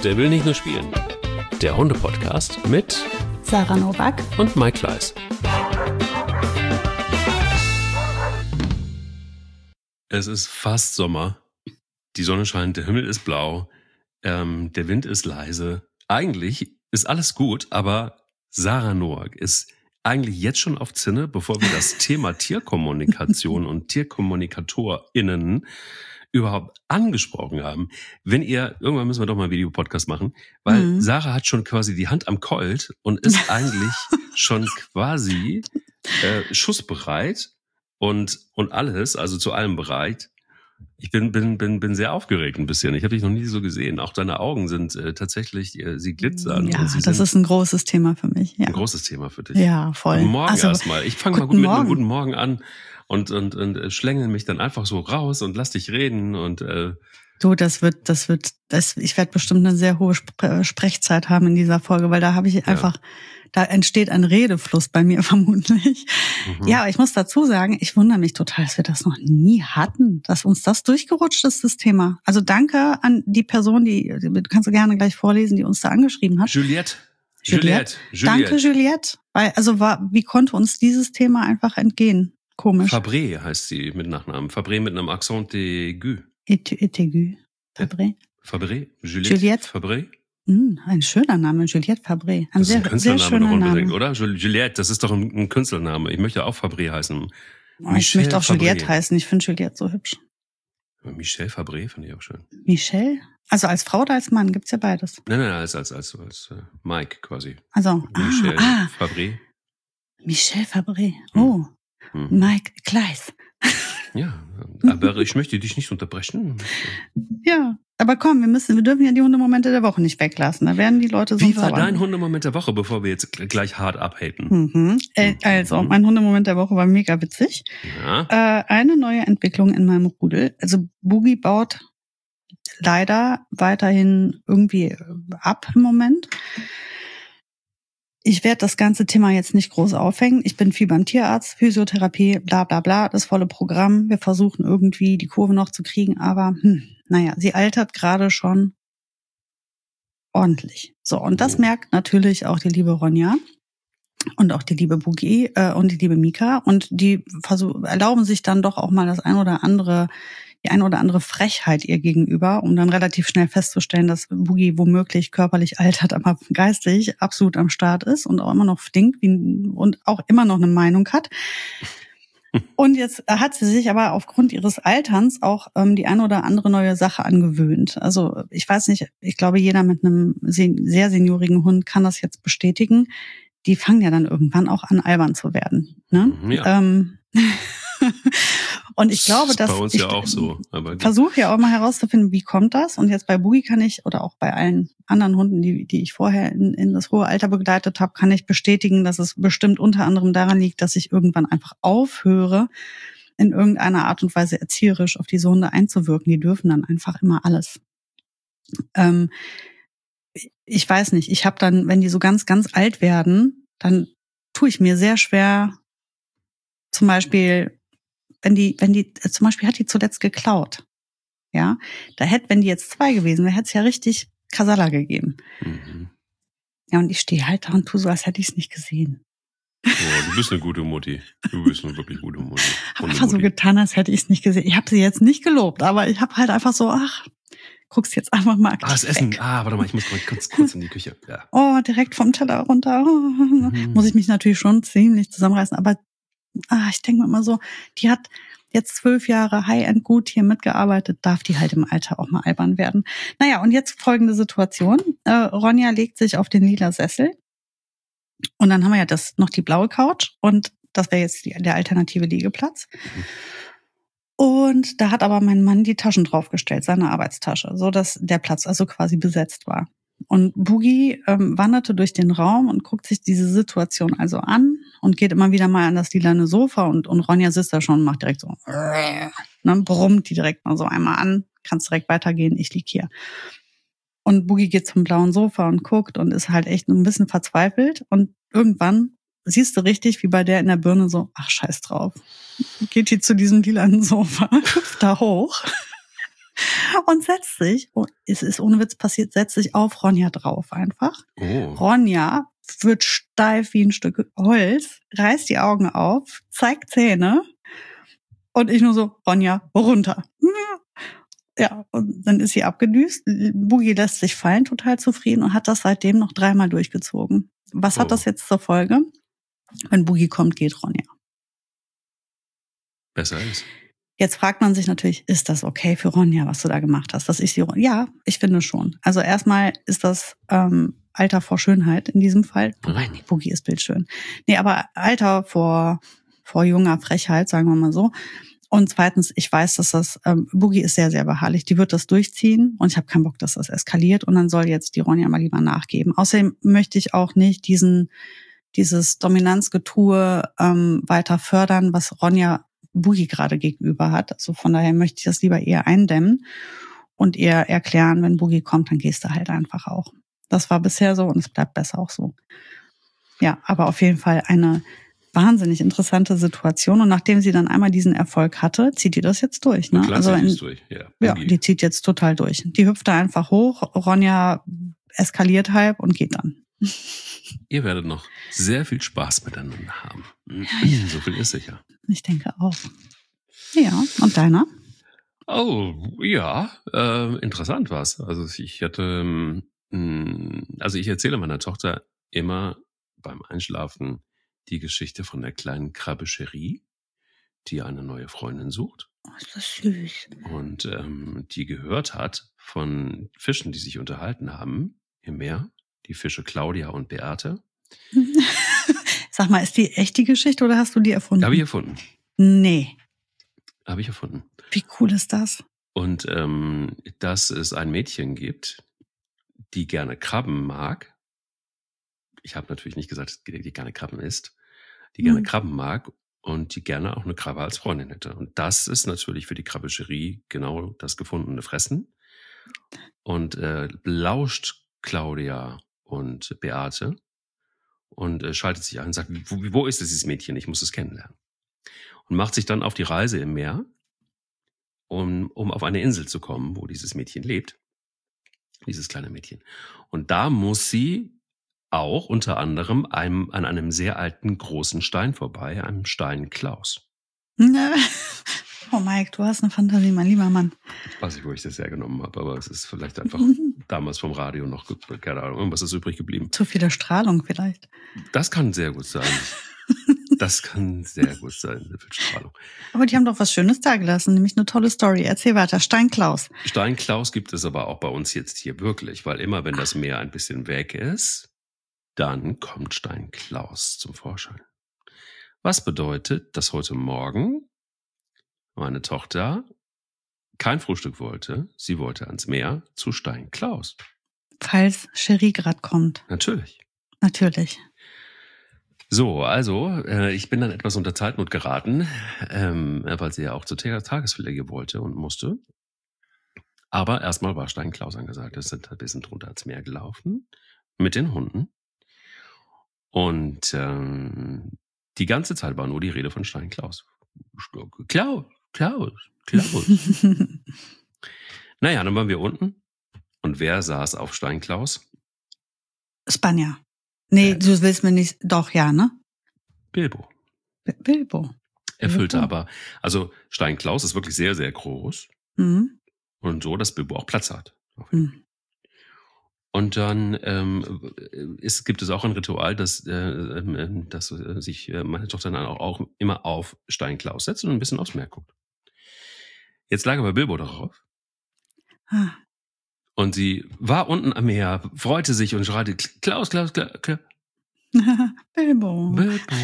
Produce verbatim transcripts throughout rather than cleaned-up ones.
Der will nicht nur spielen. Der Hunde-Podcast mit Sarah Novak und Mike Kleiss. Es ist fast Sommer. Die Sonne scheint, der Himmel ist blau, ähm, der Wind ist leise. Eigentlich ist alles gut, aber Sarah Novak ist eigentlich jetzt schon auf Zinne, bevor wir das Thema Tierkommunikation und TierkommunikatorInnen überhaupt angesprochen haben. Wenn ihr, irgendwann müssen wir doch mal einen Videopodcast machen, weil mhm. Sarah hat schon quasi die Hand am Colt und ist eigentlich schon quasi äh, schussbereit und und alles, also zu allem bereit. Ich bin bin bin bin sehr aufgeregt ein bisschen. Ich habe dich noch nie so gesehen. Auch deine Augen sind äh, tatsächlich, äh, sie glitzern. Ja, und sie das sind ist ein großes Thema für mich. Ja. Ein großes Thema für dich. Ja, voll. Guten Morgen also, erstmal. Ich fange mal gut mit einem guten Morgen an und und und schlängel mich dann einfach so raus und lass dich reden und äh, Du, das wird, das wird, das, ich werde bestimmt eine sehr hohe Spre- Sprechzeit haben in dieser Folge, weil da habe ich einfach, ja. da entsteht ein Redefluss bei mir vermutlich. Mhm. Ja, ich muss dazu sagen, ich wundere mich total, dass wir das noch nie hatten, dass uns das durchgerutscht ist, das Thema. Also danke an die Person, die, die kannst du gerne gleich vorlesen, die uns da angeschrieben hat. Juliette. Juliette. Juliette. Danke, Juliette. Weil, also war, wie konnte uns dieses Thema einfach entgehen? Komisch. Fabré heißt sie mit Nachnamen. Fabré mit einem Accent aigu. Et, et aigu. Fabré. Fabré. Juliette. Juliette. Fabré. Mm, ein schöner Name, Juliette Fabré. Ein das sehr, ist ein Künstlername, sehr schöner Name, oder? Juliette, das ist doch ein, ein Künstlername. Ich möchte auch Fabré heißen. Oh, ich möchte auch Fabré. Juliette heißen. Ich finde Juliette so hübsch. Michel Fabré finde ich auch schön. Michel? Also als Frau oder als Mann? Gibt's ja beides. Nein, nein, als, als, als, als uh, Mike quasi. Also, Michel ah, Fabré. Michel Fabré. Oh, hm. Mike Kleiss. Ja, aber ich möchte dich nicht unterbrechen. Ja, aber komm, wir müssen, wir dürfen ja die Hundemomente der Woche nicht weglassen. Da werden die Leute sonst Wie war sauer. Dein Hundemoment der Woche, bevor wir jetzt gleich hart abhaten? Mhm. Äh, also, mein Hundemoment der Woche war mega witzig. Ja. Äh, eine neue Entwicklung in meinem Rudel. Also Boogie baut leider weiterhin irgendwie ab im Moment. Ich werde das ganze Thema jetzt nicht groß aufhängen. Ich bin viel beim Tierarzt, Physiotherapie, bla bla bla, das volle Programm. Wir versuchen irgendwie die Kurve noch zu kriegen, aber hm, naja, sie altert gerade schon ordentlich. So, und das merkt natürlich auch die liebe Ronja und auch die liebe Boogie äh, und die liebe Mika. Und die versuch, erlauben sich dann doch auch mal das ein oder andere, die ein oder andere Frechheit ihr gegenüber, um dann relativ schnell festzustellen, dass Boogie womöglich körperlich altert, aber geistig absolut am Start ist und auch immer noch stinkt wie, und auch immer noch eine Meinung hat. Und jetzt hat sie sich aber aufgrund ihres Alterns auch ähm, die eine oder andere neue Sache angewöhnt. Also ich weiß nicht, ich glaube, jeder mit einem sehr seniorigen Hund kann das jetzt bestätigen. Die fangen ja dann irgendwann auch an, albern zu werden. Ne? Ja. Ähm, und ich glaube, dass bei uns ich ja auch so. Aber versuche ja auch mal herauszufinden, wie kommt das? Und jetzt bei Boogie kann ich, oder auch bei allen anderen Hunden, die, die ich vorher in, in das hohe Alter begleitet habe, kann ich bestätigen, dass es bestimmt unter anderem daran liegt, dass ich irgendwann einfach aufhöre, in irgendeiner Art und Weise erzieherisch auf diese Hunde einzuwirken. Die dürfen dann einfach immer alles. Ähm, ich weiß nicht, ich habe dann, wenn die so ganz, ganz alt werden, dann tue ich mir sehr schwer, zum Beispiel, wenn die, wenn die, zum Beispiel hat die zuletzt geklaut. Ja, da hätte, wenn die jetzt zwei gewesen wäre, hätte es ja richtig Kasala gegeben. Mhm. Ja, und ich stehe halt da und tue so, als hätte ich es nicht gesehen. Oh, du bist eine gute Mutti. Du bist eine wirklich gute Mutti. Hab einfach so getan, als hätte ich es nicht gesehen. Ich habe sie jetzt nicht gelobt, aber ich habe halt einfach so, ach, guckst jetzt einfach mal aktiv Ah, das Essen. weg. Ah, warte mal, ich muss mal kurz, kurz in die Küche. Ja. Oh, direkt vom Teller runter. Mhm. Muss ich mich natürlich schon ziemlich zusammenreißen, aber ah, ich denke mir immer so, die hat jetzt zwölf Jahre High-End gut hier mitgearbeitet, darf die halt im Alter auch mal albern werden. Naja, und jetzt folgende Situation. Äh, Ronja legt sich auf den lila Sessel und dann haben wir ja das noch die blaue Couch und das wäre jetzt die, der alternative Liegeplatz. Mhm. Und da hat aber mein Mann die Taschen draufgestellt, seine Arbeitstasche, so dass der Platz also quasi besetzt war. Und Boogie ähm, wanderte durch den Raum und guckt sich diese Situation also an und geht immer wieder mal an das lilane Sofa und, und Ronja sitzt da schon und macht direkt so, ne, brummt die direkt mal so einmal an, kannst direkt weitergehen, ich lieg hier. Und Boogie geht zum blauen Sofa und guckt und ist halt echt ein bisschen verzweifelt und irgendwann siehst du richtig, wie bei der in der Birne so, ach scheiß drauf, geht die zu diesem lilanen Sofa, hüpft da hoch und setzt sich, oh, es ist ohne Witz passiert, setzt sich auf Ronja drauf einfach. Oh. Ronja wird steif wie ein Stück Holz, reißt die Augen auf, zeigt Zähne und ich nur so, Ronja, runter. Ja, und dann ist sie abgedüst. Boogie lässt sich fallen, total zufrieden und hat das seitdem noch dreimal durchgezogen. Was Oh. hat das jetzt zur Folge? Wenn Boogie kommt, geht Ronja. Besser ist. Jetzt fragt man sich natürlich, ist das okay für Ronja, was du da gemacht hast? Dass ich sie, ja, ich finde schon. Also erstmal ist das ähm, Alter vor Schönheit in diesem Fall. Wobei, nee, Boogie ist bildschön. Nee, aber Alter vor, vor junger Frechheit, sagen wir mal so. Und zweitens, ich weiß, dass das, ähm, Boogie ist sehr, sehr beharrlich. Die wird das durchziehen und ich habe keinen Bock, dass das eskaliert. Und dann soll jetzt die Ronja mal lieber nachgeben. Außerdem möchte ich auch nicht diesen, dieses Dominanzgetue ähm, weiter fördern, was Ronja Boogie gerade gegenüber hat. Also von daher möchte ich das lieber eher eindämmen und ihr erklären, wenn Boogie kommt, dann gehst du halt einfach auch. Das war bisher so und es bleibt besser auch so. Ja, aber auf jeden Fall eine wahnsinnig interessante Situation. Und nachdem sie dann einmal diesen Erfolg hatte, zieht die das jetzt durch. Ne? Klar, also zieht in, es durch. Ja, ja, die zieht jetzt total durch. Die hüpft da einfach hoch, Ronja eskaliert halb und geht dann. Ihr werdet noch sehr viel Spaß miteinander haben. Ja, So viel ist sicher. Ich denke auch. Ja, und deiner? Oh, ja, äh, interessant war's. Also ich hatte, ähm, also ich erzähle meiner Tochter immer beim Einschlafen die Geschichte von der kleinen Krabbe Cherie, die eine neue Freundin sucht. Oh, ist das süß. Und ähm, die gehört hat von Fischen, die sich unterhalten haben im Meer. Die Fische Claudia und Beate. Sag mal, ist die echt die Geschichte oder hast du die erfunden? Habe ich erfunden. Nee. Habe ich erfunden. Wie cool ist das? Und ähm, dass es ein Mädchen gibt, die gerne Krabben mag. Ich habe natürlich nicht gesagt, die gerne Krabben isst. Die gerne Hm. Krabben mag und die gerne auch eine Krabbe als Freundin hätte. Und das ist natürlich für die Krabbe Cherie genau das gefundene Fressen. Und äh, lauscht Claudia und Beate und äh, schaltet sich ein und sagt, wo, wo ist dieses Mädchen? Ich muss es kennenlernen. Und macht sich dann auf die Reise im Meer, um, um auf eine Insel zu kommen, wo dieses Mädchen lebt. Dieses kleine Mädchen. Und da muss sie auch unter anderem einem, an einem sehr alten großen Stein vorbei, einem Stein Klaus. Oh Mike, du hast eine Fantasie, mein lieber Mann. Ich weiß nicht, wo ich das hergenommen habe, aber es ist vielleicht einfach damals vom Radio noch, keine Ahnung, irgendwas ist übrig geblieben. Zu viele Strahlung vielleicht. Das kann sehr gut sein. Das kann sehr gut sein, so viel Strahlung. Aber die haben doch was Schönes da gelassen, nämlich eine tolle Story. Erzähl weiter, Stein Klaus. Stein Klaus gibt es aber auch bei uns jetzt hier wirklich, weil immer wenn das Meer ein bisschen weg ist, dann kommt Stein Klaus zum Vorschein. Was bedeutet, dass heute Morgen meine Tochter kein Frühstück wollte. Sie wollte ans Meer zu Stein Klaus. Falls Cherie grad kommt. Natürlich. Natürlich. So, also, äh, ich bin dann etwas unter Zeitnot geraten, ähm, weil sie ja auch zur Tagespflege wollte und musste. Aber erstmal war Stein Klaus angesagt. Wir sind ein bisschen drunter ans Meer gelaufen mit den Hunden. Und ähm, die ganze Zeit war nur die Rede von Stein Klaus. Klaus, Klaus, Klaus. Naja, dann waren wir unten. Und wer saß auf Stein Klaus? Spanja. Nee, Äh. du willst mir nicht. Doch, ja, ne? Bilbo. B- Bilbo. Erfüllte Bilbo. aber, also Stein Klaus ist wirklich sehr, sehr groß. Mhm. Und so, dass Bilbo auch Platz hat. Mhm. Und dann ähm, ist, gibt es auch ein Ritual, dass, äh, äh, dass äh, sich äh, meine Tochter dann auch, auch immer auf Stein Klaus setzt und ein bisschen aufs Meer guckt. Jetzt lag aber Bilbo darauf. Ah. Und sie war unten am Meer, freute sich und schreite, Klaus, Klaus, Klaus, Klaus. Bilbo. Bilbo.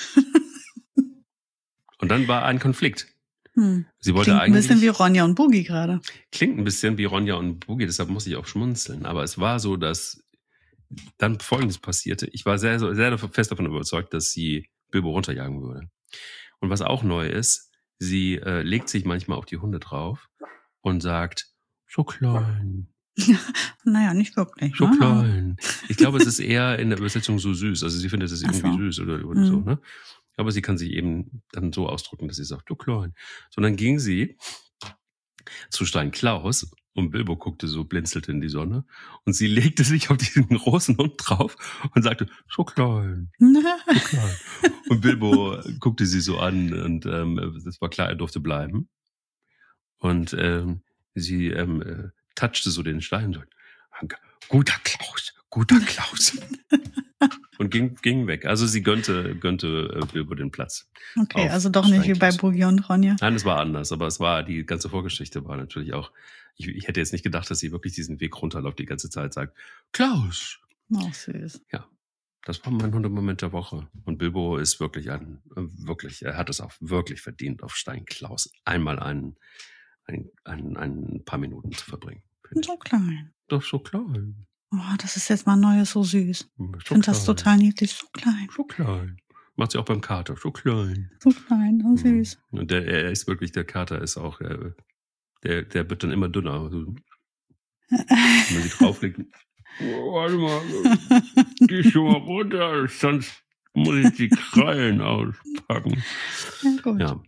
Und dann war ein Konflikt. Hm. Sie wollte Klingt ein eigentlich, bisschen wie Ronja und Boogie gerade. Klingt ein bisschen wie Ronja und Boogie, deshalb muss ich auch schmunzeln. Aber es war so, dass dann Folgendes passierte. Ich war sehr, sehr fest davon überzeugt, dass sie Bilbo runterjagen würde. Und was auch neu ist, sie äh, legt sich manchmal auf die Hunde drauf und sagt, so klein. Naja, nicht wirklich. So ne? klein. Ich glaube, es ist eher in der Übersetzung so süß. Also sie findet es Ach irgendwie so. süß oder, oder Mhm. so, ne? Aber sie kann sich eben dann so ausdrücken, dass sie sagt, du klein. So, dann ging sie zu Stein Klaus und Bilbo guckte so, blinzelte in die Sonne und sie legte sich auf diesen großen Hund drauf und sagte, so klein, so klein. Und Bilbo guckte sie so an und ähm, es war klar, er durfte bleiben. Und ähm, sie ähm, äh, touchte so den Stein und sagte, guter Klaus, guter Klaus. Und ging, ging weg. Also sie gönnte, gönnte äh, Bilbo den Platz. Okay, also doch nicht wie bei Boogie und Ronja. Nein, es war anders, aber es war, die ganze Vorgeschichte war natürlich auch, ich, ich hätte jetzt nicht gedacht, dass sie wirklich diesen Weg runterläuft, die ganze Zeit sagt, Klaus. Oh, süß. Ja, das war mein Hundemoment der Woche. Und Bilbo ist wirklich ein, wirklich, er hat es auch wirklich verdient, auf Stein Klaus einmal einen, ein, ein, ein paar Minuten zu verbringen. So klein. Doch so klein. Oh, das ist jetzt mal Neues, so süß. So ich finde das total niedlich, so klein. So klein. Macht sie auch beim Kater, so klein. So klein, so süß. Und der, er ist wirklich, der Kater ist auch, äh, der, der wird dann immer dünner. Also, wenn man sich drauflegt, oh, warte mal, geh schon mal runter, sonst muss ich die Krallen auspacken. Ja, gut. Ja.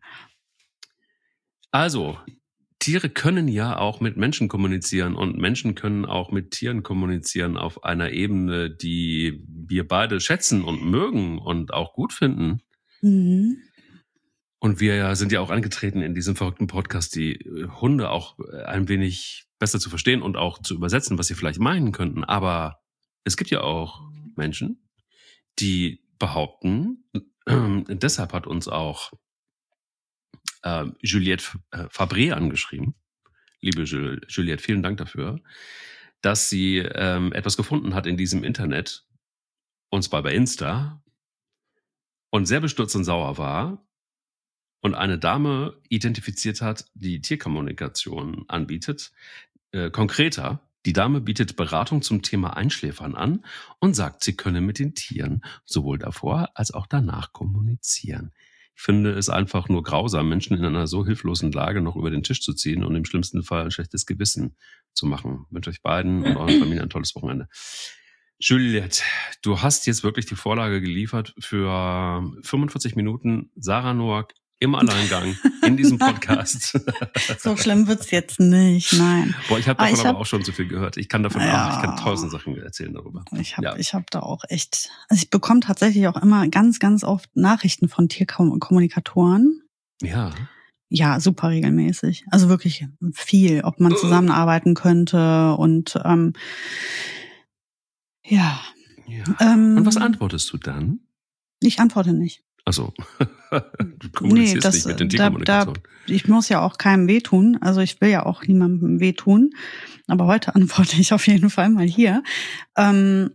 Also, Tiere können ja auch mit Menschen kommunizieren und Menschen können auch mit Tieren kommunizieren auf einer Ebene, die wir beide schätzen und mögen und auch gut finden. Mhm. Und wir ja sind ja auch angetreten in diesem verrückten Podcast, die Hunde auch ein wenig besser zu verstehen und auch zu übersetzen, was sie vielleicht meinen könnten. Aber es gibt ja auch Menschen, die behaupten, äh, deshalb hat uns auch äh, Juliette Fabré angeschrieben. Liebe Juliette, vielen Dank dafür, dass sie ähm, etwas gefunden hat in diesem Internet, und zwar bei Insta, und sehr bestürzt und sauer war und eine Dame identifiziert hat, die Tierkommunikation anbietet. Äh, konkreter, die Dame bietet Beratung zum Thema Einschläfern an und sagt, sie könne mit den Tieren sowohl davor als auch danach kommunizieren. Ich finde es einfach nur grausam, Menschen in einer so hilflosen Lage noch über den Tisch zu ziehen und im schlimmsten Fall ein schlechtes Gewissen zu machen. Ich wünsche euch beiden und euren Familien ein tolles Wochenende. Juliette, du hast jetzt wirklich die Vorlage geliefert für fünfundvierzig Minuten Sarah Noack im Alleingang in diesem Podcast. So schlimm wird's jetzt nicht, nein. Boah, ich habe davon ich aber hab, auch schon so viel gehört. Ich kann davon ja, auch, ich kann tausend Sachen erzählen darüber. Ich habe ja. ich hab da auch echt, also ich bekomme tatsächlich auch immer ganz, ganz oft Nachrichten von Tierkommunikatoren. Ja. Ja, super regelmäßig. Also wirklich viel, ob man zusammenarbeiten könnte und ähm, ja. ja. Ähm, und was antwortest du dann? Ich antworte nicht. Also, du kommunizierst nee, das, nicht mit den Tierkommunikationen. Da, da, ich muss ja auch keinem wehtun, also ich will ja auch niemandem wehtun, aber heute antworte ich auf jeden Fall mal hier. Ähm,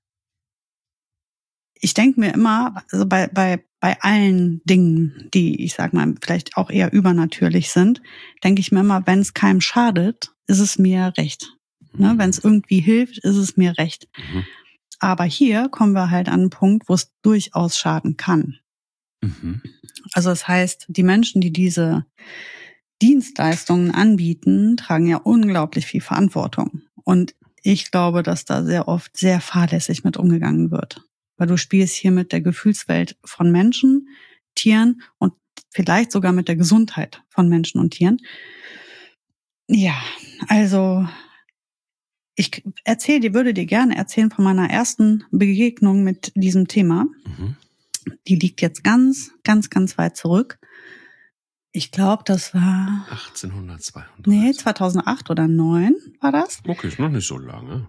ich denke mir immer, also bei, bei, bei allen Dingen, die ich sag mal vielleicht auch eher übernatürlich sind, denke ich mir immer, wenn es keinem schadet, ist es mir recht. Mhm. Ne? Wenn es irgendwie hilft, ist es mir recht. Mhm. Aber hier kommen wir halt an einen Punkt, wo es durchaus schaden kann. Mhm. Also das heißt, die Menschen, die diese Dienstleistungen anbieten, tragen ja unglaublich viel Verantwortung. Und ich glaube, dass da sehr oft sehr fahrlässig mit umgegangen wird. Weil du spielst hier mit der Gefühlswelt von Menschen, Tieren und vielleicht sogar mit der Gesundheit von Menschen und Tieren. Ja, also ich erzähle dir, würde dir gerne erzählen von meiner ersten Begegnung mit diesem Thema. Mhm. Die liegt jetzt ganz, ganz, ganz weit zurück. Ich glaube, das war achtzehnhundertzweiunddreißig. Nee, zweitausendacht oder neun war das. Okay, ist noch nicht so lange.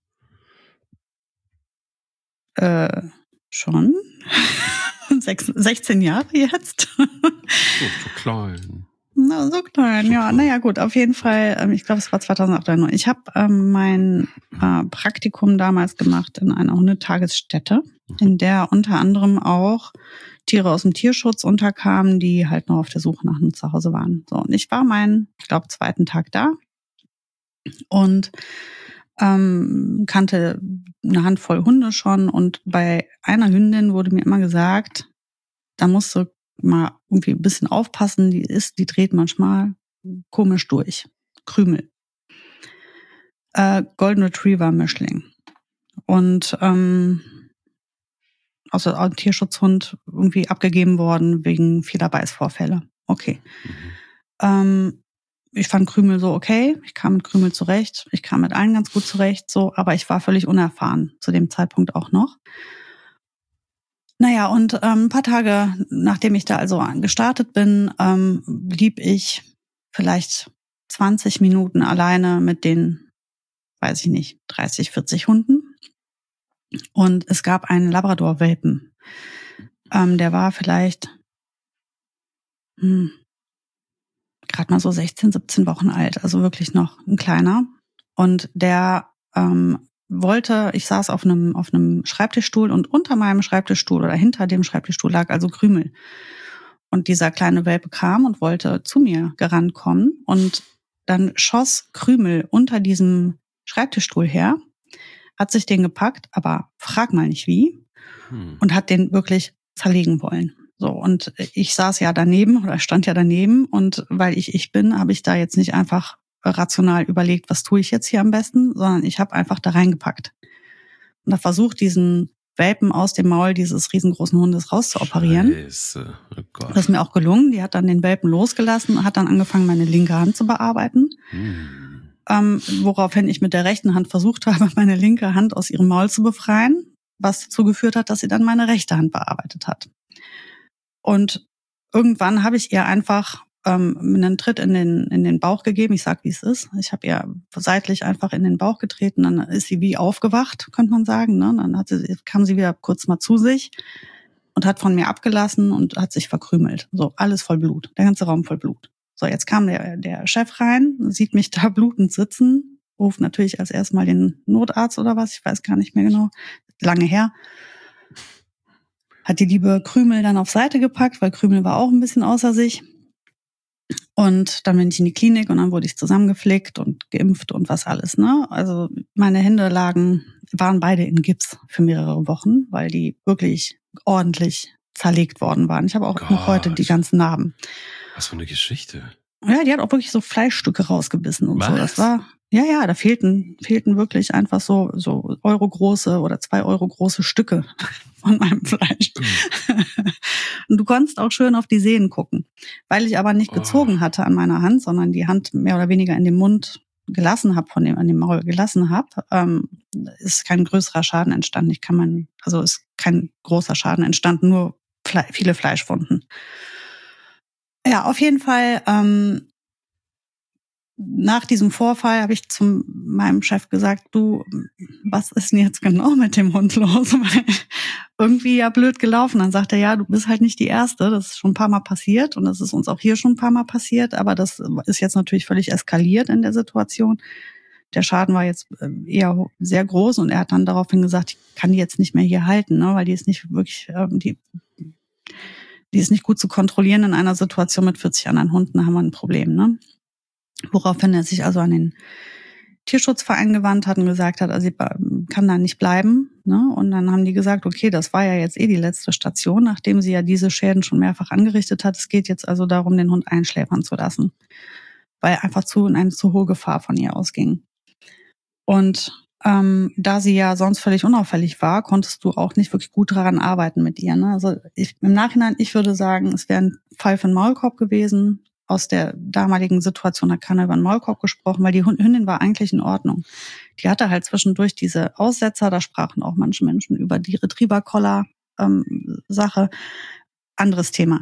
Äh, schon. Sechs, sechzehn Jahre jetzt. So, so klein. Na, so klein, so ja. Klein. Naja, gut, auf jeden Fall. Ich glaube, es war zweitausendacht oder neun. Ich habe ähm, mein äh, Praktikum damals gemacht in einer Hundetagesstätte, in der unter anderem auch Tiere aus dem Tierschutz unterkamen, die halt noch auf der Suche nach einem Zuhause waren. So, und ich war meinen, ich glaube, zweiten Tag da und ähm, kannte eine Handvoll Hunde schon. Und bei einer Hündin wurde mir immer gesagt, da musst du mal irgendwie ein bisschen aufpassen, die ist, die dreht manchmal komisch durch. Krümel. Äh, Golden Retriever Mischling. Und ähm, also ein Tierschutzhund irgendwie abgegeben worden wegen vieler Beißvorfälle. Okay. Mhm. Ähm, ich fand Krümel so okay, ich kam mit Krümel zurecht, ich kam mit allen ganz gut zurecht, so, aber ich war völlig unerfahren zu dem Zeitpunkt auch noch. Naja, und ähm, ein paar Tage, nachdem ich da also gestartet bin, ähm, blieb ich vielleicht zwanzig Minuten alleine mit den, weiß ich nicht, dreißig, vierzig Hunden. Und es gab einen Labrador-Welpen. Ähm, der war vielleicht hm, gerade mal so sechzehn, siebzehn Wochen alt, also wirklich noch ein kleiner. Und der ähm, wollte, ich saß auf einem auf einem Schreibtischstuhl und unter meinem Schreibtischstuhl oder hinter dem Schreibtischstuhl lag also Krümel. Und dieser kleine Welpe kam und wollte zu mir gerannt kommen. Und dann schoss Krümel unter diesem Schreibtischstuhl her, hat sich den gepackt, aber frag mal nicht wie, hm. und hat den wirklich zerlegen wollen. So, und ich saß ja daneben oder stand ja daneben und weil ich ich bin, habe ich da jetzt nicht einfach rational überlegt, was tue ich jetzt hier am besten, sondern ich habe einfach da reingepackt und da versucht, diesen Welpen aus dem Maul dieses riesengroßen Hundes rauszuoperieren. Scheiße. Oh Gott. Das ist mir auch gelungen. Die hat dann den Welpen losgelassen und hat dann angefangen, meine linke Hand zu bearbeiten. Hm. Ähm, woraufhin ich mit der rechten Hand versucht habe, meine linke Hand aus ihrem Maul zu befreien, was dazu geführt hat, dass sie dann meine rechte Hand bearbeitet hat. Und irgendwann habe ich ihr einfach ähm, einen Tritt in den in den Bauch gegeben. Ich sag, wie es ist. Ich habe ihr seitlich einfach in den Bauch getreten. Dann ist sie wie aufgewacht, könnte man sagen. Ne? Dann hat sie, kam sie wieder kurz mal zu sich und hat von mir abgelassen und hat sich verkrümelt. So, alles voll Blut. Der ganze Raum voll Blut. So, jetzt kam der der Chef rein, sieht mich da blutend sitzen, ruft natürlich als erstes mal den Notarzt oder was. Ich weiß gar nicht mehr genau. Lange her. Hat die liebe Krümel dann auf Seite gepackt, weil Krümel war auch ein bisschen außer sich. Und dann bin ich in die Klinik und dann wurde ich zusammengeflickt und geimpft und was alles, ne? Also meine Hände lagen, waren beide in Gips für mehrere Wochen, weil die wirklich ordentlich zerlegt worden waren. Ich habe auch Gott. noch heute die ganzen Narben. Was für eine Geschichte. Ja, die hat auch wirklich so Fleischstücke rausgebissen und was? so. Das war, ja, ja, da fehlten, fehlten wirklich einfach so, so Euro-große oder zwei Euro große Stücke von meinem Fleisch. Mhm. Und du konntest auch schön auf die Sehnen gucken. Weil ich aber nicht gezogen oh. hatte an meiner Hand, sondern die Hand mehr oder weniger in den Mund gelassen habe, von dem, an dem Maul gelassen habe, ähm, ist kein größerer Schaden entstanden. Ich kann man, also ist kein großer Schaden entstanden, nur Fle- viele Fleischwunden. Ja, auf jeden Fall, ähm, nach diesem Vorfall habe ich zu meinem Chef gesagt, du, was ist denn jetzt genau mit dem Hund los? Irgendwie ja blöd gelaufen. Dann sagt er, ja, du bist halt nicht die Erste. Das ist schon ein paar Mal passiert und das ist uns auch hier schon ein paar Mal passiert. Aber das ist jetzt natürlich völlig eskaliert in der Situation. Der Schaden war jetzt eher sehr groß und er hat dann daraufhin gesagt, ich kann die jetzt nicht mehr hier halten, ne, weil die ist nicht wirklich, die, die ist nicht gut zu kontrollieren in einer Situation mit vierzig anderen Hunden, da haben wir ein Problem, ne? Woraufhin er sich also an den Tierschutzverein gewandt hat und gesagt hat, also ich kann da nicht bleiben. Ne? Und dann haben die gesagt, okay, das war ja jetzt eh die letzte Station, nachdem sie ja diese Schäden schon mehrfach angerichtet hat. Es geht jetzt also darum, den Hund einschläfern zu lassen, weil einfach zu eine zu hohe Gefahr von ihr ausging. Und ähm, da sie ja sonst völlig unauffällig war, konntest du auch nicht wirklich gut daran arbeiten mit ihr. Ne? Also ich, im Nachhinein, ich würde sagen, es wäre ein Fall für einen Maulkorb gewesen. Aus der damaligen Situation hat keiner über einen Maulkorb gesprochen, weil die Hündin war eigentlich in Ordnung. Die hatte halt zwischendurch diese Aussetzer, da sprachen auch manche Menschen über die Retriever-Collar-Sache. Ähm, Anderes Thema.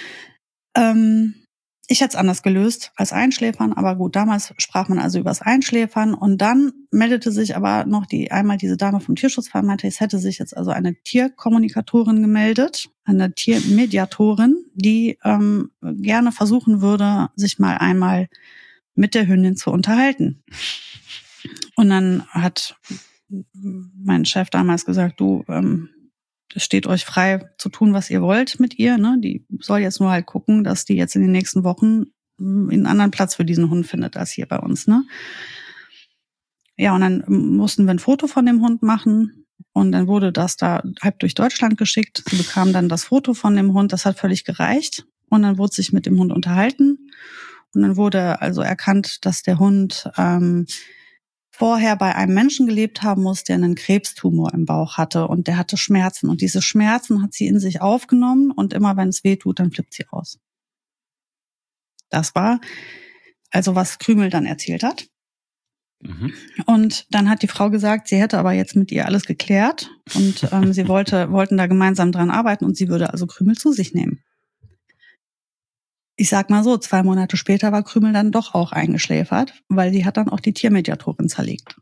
Ähm, ich hätte es anders gelöst als Einschläfern, aber gut, damals sprach man also über das Einschläfern und dann meldete sich aber noch die einmal diese Dame vom Tierschutzverein, meinte, es hätte sich jetzt also eine Tierkommunikatorin gemeldet, eine Tiermediatorin, die ähm, gerne versuchen würde, sich mal einmal mit der Hündin zu unterhalten. Und dann hat mein Chef damals gesagt, du, ähm, es steht euch frei zu tun, was ihr wollt mit ihr. Ne? Die soll jetzt nur halt gucken, dass die jetzt in den nächsten Wochen einen anderen Platz für diesen Hund findet als hier bei uns. Ne? Ja, und dann mussten wir ein Foto von dem Hund machen und dann wurde das da halb durch Deutschland geschickt. Sie bekam dann das Foto von dem Hund, das hat völlig gereicht. Und dann wurde sich mit dem Hund unterhalten und dann wurde also erkannt, dass der Hund ähm, vorher bei einem Menschen gelebt haben muss, der einen Krebstumor im Bauch hatte und der hatte Schmerzen. Und diese Schmerzen hat sie in sich aufgenommen und immer wenn es weh tut, dann flippt sie aus. Das war Also was Krümel dann erzählt hat. Mhm. Und dann hat die Frau gesagt, sie hätte aber jetzt mit ihr alles geklärt und ähm, sie wollte, wollten da gemeinsam dran arbeiten und sie würde also Krümel zu sich nehmen. Ich sag mal so, zwei Monate später war Krümel dann doch auch eingeschläfert, weil die hat dann auch die Tiermediatorin zerlegt.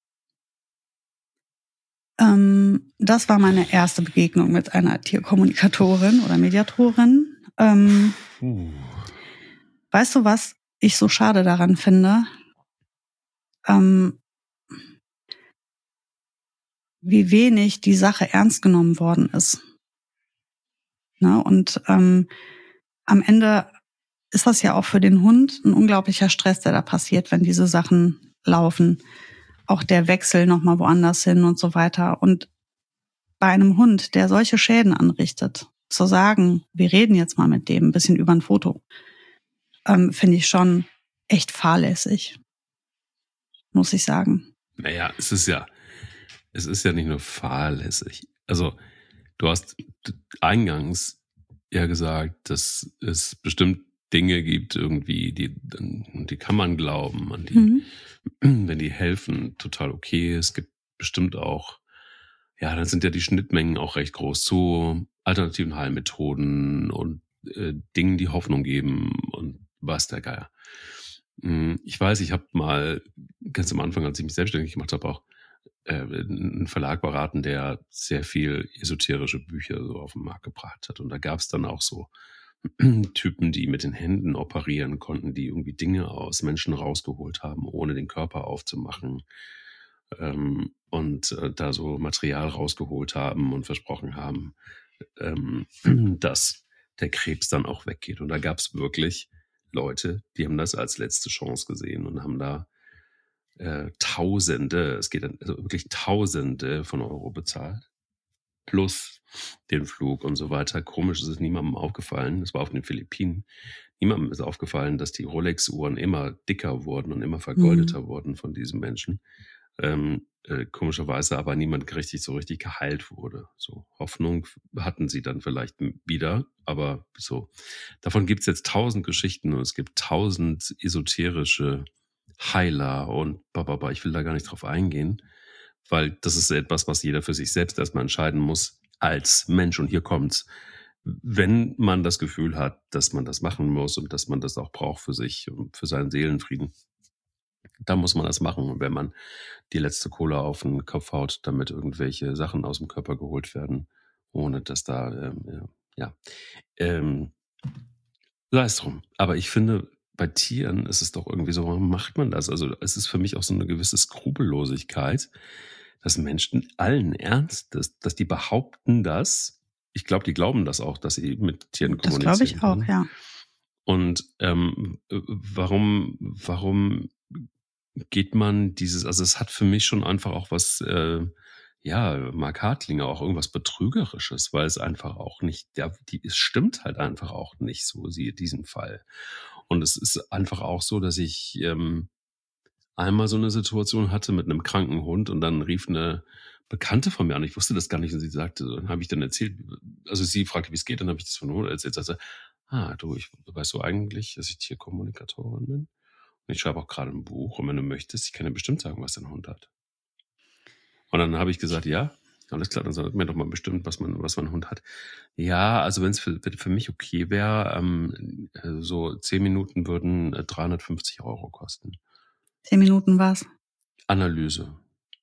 Ähm, das war meine erste Begegnung mit einer Tierkommunikatorin oder Mediatorin. Ähm, Uh. Weißt du, was ich so schade daran finde? Ähm, wie wenig die Sache ernst genommen worden ist. Ne? Und ähm, am Ende ist das ja auch für den Hund ein unglaublicher Stress, der da passiert, wenn diese Sachen laufen. Auch der Wechsel nochmal woanders hin und so weiter. Und bei einem Hund, der solche Schäden anrichtet, zu sagen, wir reden jetzt mal mit dem ein bisschen über ein Foto, ähm, finde ich schon echt fahrlässig, muss ich sagen. Naja, es ist ja, es ist ja nicht nur fahrlässig. Also, du hast eingangs ja gesagt, dass es bestimmt Dinge gibt irgendwie, die, die kann man glauben, an die, mhm. wenn die helfen, total okay. Es gibt bestimmt auch, ja, dann sind ja die Schnittmengen auch recht groß zu alternativen Heilmethoden und äh, Dingen, die Hoffnung geben und was der Geier. Ich weiß, ich habe mal ganz am Anfang, als ich mich selbstständig gemacht habe, auch äh, einen Verlag beraten, der sehr viel esoterische Bücher so auf den Markt gebracht hat. Und da gab es dann auch so Typen, die mit den Händen operieren konnten, die irgendwie Dinge aus Menschen rausgeholt haben, ohne den Körper aufzumachen. Ähm, und äh, da so Material rausgeholt haben und versprochen haben, ähm, dass der Krebs dann auch weggeht. Und da gab es wirklich Leute, die haben das als letzte Chance gesehen und haben da äh, Tausende, es geht dann also wirklich Tausende von Euro bezahlt, plus den Flug und so weiter. Komisch ist es niemandem aufgefallen, das war auf den Philippinen, niemandem ist aufgefallen, dass die Rolex-Uhren immer dicker wurden und immer vergoldeter mhm. wurden von diesen Menschen. Ähm, äh, komischerweise aber niemand richtig so richtig geheilt wurde. So Hoffnung hatten sie dann vielleicht wieder, aber so. Davon gibt es jetzt tausend Geschichten und es gibt tausend esoterische Heiler und bababa. Ich will da gar nicht drauf eingehen, weil das ist etwas, was jeder für sich selbst erstmal entscheiden muss als Mensch. Und hier kommt's. Wenn man das Gefühl hat, dass man das machen muss und dass man das auch braucht für sich und für seinen Seelenfrieden, dann muss man das machen. Und wenn man die letzte Kohle auf den Kopf haut, damit irgendwelche Sachen aus dem Körper geholt werden, ohne dass da, ähm, ja, ähm, sei es drum. Aber ich finde, bei Tieren ist es doch irgendwie so, warum macht man das? Also es ist für mich auch so eine gewisse Skrupellosigkeit, dass Menschen allen Ernstes, dass die behaupten das, ich glaube, die glauben das auch, dass sie mit Tieren das kommunizieren. Das glaube ich auch, ja. Und ähm, warum, warum geht man dieses, also es hat für mich schon einfach auch was, äh, ja, Mark Hartlinger, auch irgendwas Betrügerisches, weil es einfach auch nicht, ja, die, es stimmt halt einfach auch nicht so, siehe diesen Fall. Und es ist einfach auch so, dass ich ähm, einmal so eine Situation hatte mit einem kranken Hund und dann rief eine Bekannte von mir an, ich wusste das gar nicht und sie sagte, dann habe ich dann erzählt, also sie fragte, wie es geht, dann habe ich das von Hund erzählt, sagte, ah, du, ich weißt du eigentlich, dass ich Tierkommunikatorin bin? Und ich schreibe auch gerade ein Buch und wenn du möchtest, ich kann dir bestimmt sagen, was dein Hund hat. Und dann habe ich gesagt, ja, alles klar, dann sag mir doch mal bestimmt, was man, was mein Hund hat. Ja, also wenn es für, für mich okay wäre, ähm, so zehn Minuten würden dreihundertfünfzig Euro kosten. Zehn Minuten was? Analyse.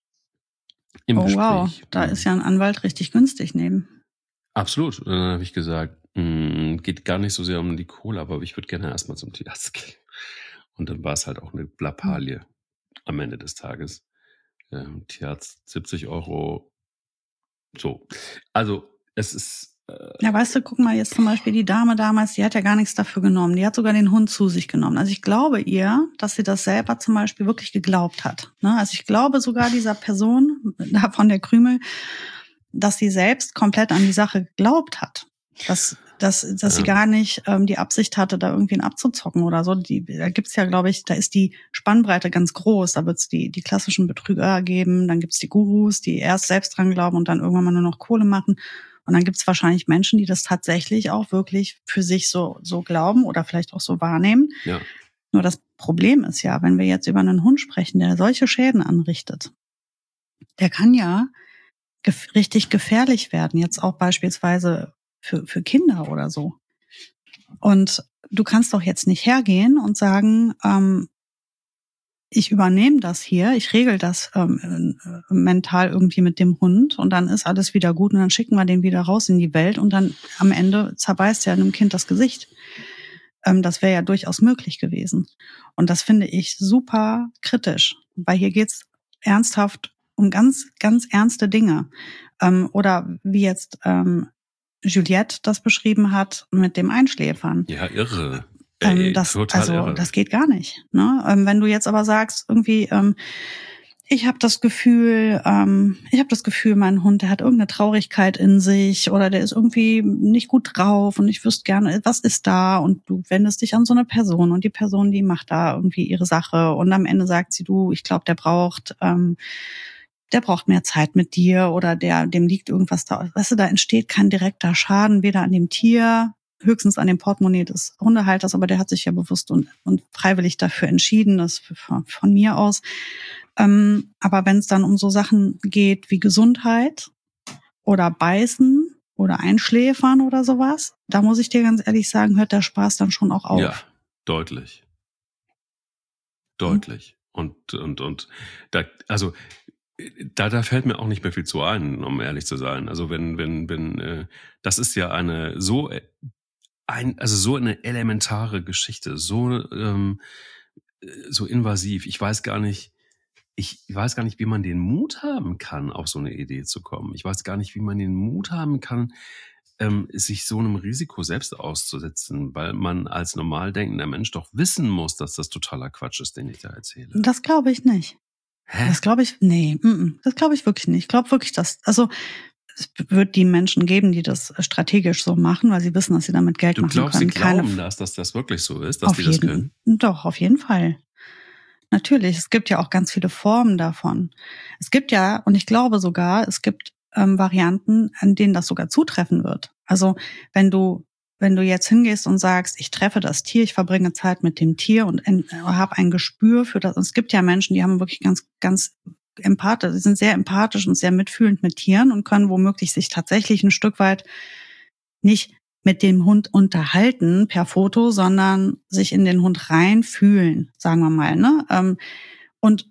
Im oh Gespräch. Wow, da ist ja ein Anwalt richtig günstig neben. Absolut. Und dann habe ich gesagt, mh, geht gar nicht so sehr um die Kohle, aber ich würde gerne erstmal zum Tierarzt gehen. Und dann war es halt auch eine Lappalie am Ende des Tages. Ähm, Tierarzt siebzig Euro. So. Also, es ist. Äh, ja, weißt du, guck mal, jetzt zum Beispiel die Dame damals, die hat ja gar nichts dafür genommen. Die hat sogar den Hund zu sich genommen. Also ich glaube ihr, dass sie das selber zum Beispiel wirklich geglaubt hat. Ne? Also ich glaube sogar dieser Person, da von der Krümel, dass sie selbst komplett an die Sache geglaubt hat. Dass, dass, dass ja. sie gar nicht ähm, die Absicht hatte, da irgendwen abzuzocken oder so. Die, da gibt's ja, glaube ich, da ist die Spannbreite ganz groß. Da wird's die, die klassischen Betrüger geben, dann gibt's die Gurus, die erst selbst dran glauben und dann irgendwann mal nur noch Kohle machen. Und dann gibt's wahrscheinlich Menschen, die das tatsächlich auch wirklich für sich so, so glauben oder vielleicht auch so wahrnehmen. Ja. Nur das Problem ist ja, wenn wir jetzt über einen Hund sprechen, der solche Schäden anrichtet, der kann ja gef- richtig gefährlich werden, jetzt auch beispielsweise für, für Kinder oder so. Und du kannst doch jetzt nicht hergehen und sagen, ähm, ich übernehme das hier, ich regel das ähm, äh, mental irgendwie mit dem Hund und dann ist alles wieder gut und dann schicken wir den wieder raus in die Welt und dann am Ende zerbeißt ja einem Kind das Gesicht. Ähm, das wäre ja durchaus möglich gewesen. Und das finde ich super kritisch, weil hier geht's ernsthaft um ganz, ganz ernste Dinge. Ähm, oder wie jetzt ähm, Juliette das beschrieben hat mit dem Einschläfern. Ja, irre. Ähm, Ey, das, total also, irre. das geht gar nicht. Ne? Ähm, wenn du jetzt aber sagst, irgendwie, ähm, ich habe das Gefühl, ähm, ich habe das Gefühl, mein Hund, der hat irgendeine Traurigkeit in sich oder der ist irgendwie nicht gut drauf und ich wüsste gerne, was ist da? Und du wendest dich an so eine Person und die Person, die macht da irgendwie ihre Sache und am Ende sagt sie, du, ich glaube, der braucht, ähm, der braucht mehr Zeit mit dir oder der, dem liegt irgendwas da. Weißt du, da entsteht kein direkter Schaden, weder an dem Tier, höchstens an dem Portemonnaie des Hundehalters, aber der hat sich ja bewusst und, und freiwillig dafür entschieden, das von, von mir aus. Ähm, aber wenn es dann um so Sachen geht wie Gesundheit oder Beißen oder Einschläfern oder sowas, da muss ich dir ganz ehrlich sagen, hört der Spaß dann schon auch auf. Ja, deutlich. Deutlich. Und, und, und da, also da, da fällt mir auch nicht mehr viel zu ein, um ehrlich zu sein. Also wenn, wenn, wenn, äh, das ist ja eine so äh, ein, also so eine elementare Geschichte, so, ähm, äh, so invasiv. Ich weiß gar nicht, ich weiß gar nicht, wie man den Mut haben kann, auf so eine Idee zu kommen. Ich weiß gar nicht, wie man den Mut haben kann, ähm, sich so einem Risiko selbst auszusetzen, weil man als normal denkender Mensch doch wissen muss, dass das totaler Quatsch ist, den ich da erzähle. Das glaube ich nicht. Hä? Das glaube ich, nee, mm, das glaube ich wirklich nicht. Ich glaube wirklich, dass, also es wird die Menschen geben, die das strategisch so machen, weil sie wissen, dass sie damit Geld Du machen glaubst, können. sie glauben Keine, das, dass das wirklich so ist, dass auf die das jeden, können? Doch, auf jeden Fall. Natürlich, es gibt ja auch ganz viele Formen davon. Es gibt ja, und ich glaube sogar, es gibt ähm, Varianten, an denen das sogar zutreffen wird. Also wenn du wenn du jetzt hingehst und sagst, ich treffe das Tier, ich verbringe Zeit mit dem Tier und äh, habe ein Gespür für das. Und es gibt ja Menschen, die haben wirklich ganz, ganz empathisch, die sind sehr empathisch und sehr mitfühlend mit Tieren und können womöglich sich tatsächlich ein Stück weit nicht mit dem Hund unterhalten per Foto, sondern sich in den Hund reinfühlen, sagen wir mal, ne? Und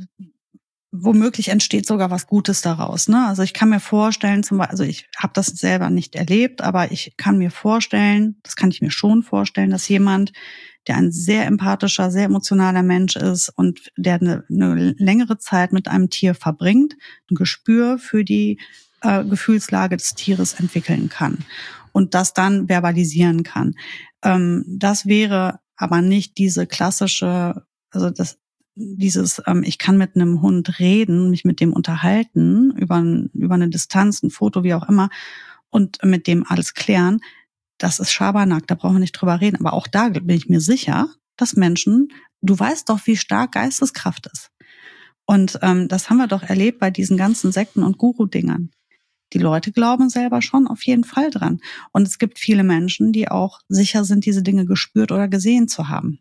womöglich entsteht sogar was Gutes daraus, ne? Also ich kann mir vorstellen, zum Beispiel, also ich habe das selber nicht erlebt, aber ich kann mir vorstellen, das kann ich mir schon vorstellen, dass jemand, der ein sehr empathischer, sehr emotionaler Mensch ist und der eine, eine längere Zeit mit einem Tier verbringt, ein Gespür für die äh, Gefühlslage des Tieres entwickeln kann und das dann verbalisieren kann. Ähm, das wäre aber nicht diese klassische, also das dieses, ähm, ich kann mit einem Hund reden, mich mit dem unterhalten, über, über eine Distanz, ein Foto, wie auch immer, und mit dem alles klären, das ist Schabernack, da brauchen wir nicht drüber reden. Aber auch da bin ich mir sicher, dass Menschen, du weißt doch, wie stark Geisteskraft ist. Und ähm, das haben wir doch erlebt bei diesen ganzen Sekten- und Guru-Dingern. Die Leute glauben selber schon auf jeden Fall dran. Und es gibt viele Menschen, die auch sicher sind, diese Dinge gespürt oder gesehen zu haben.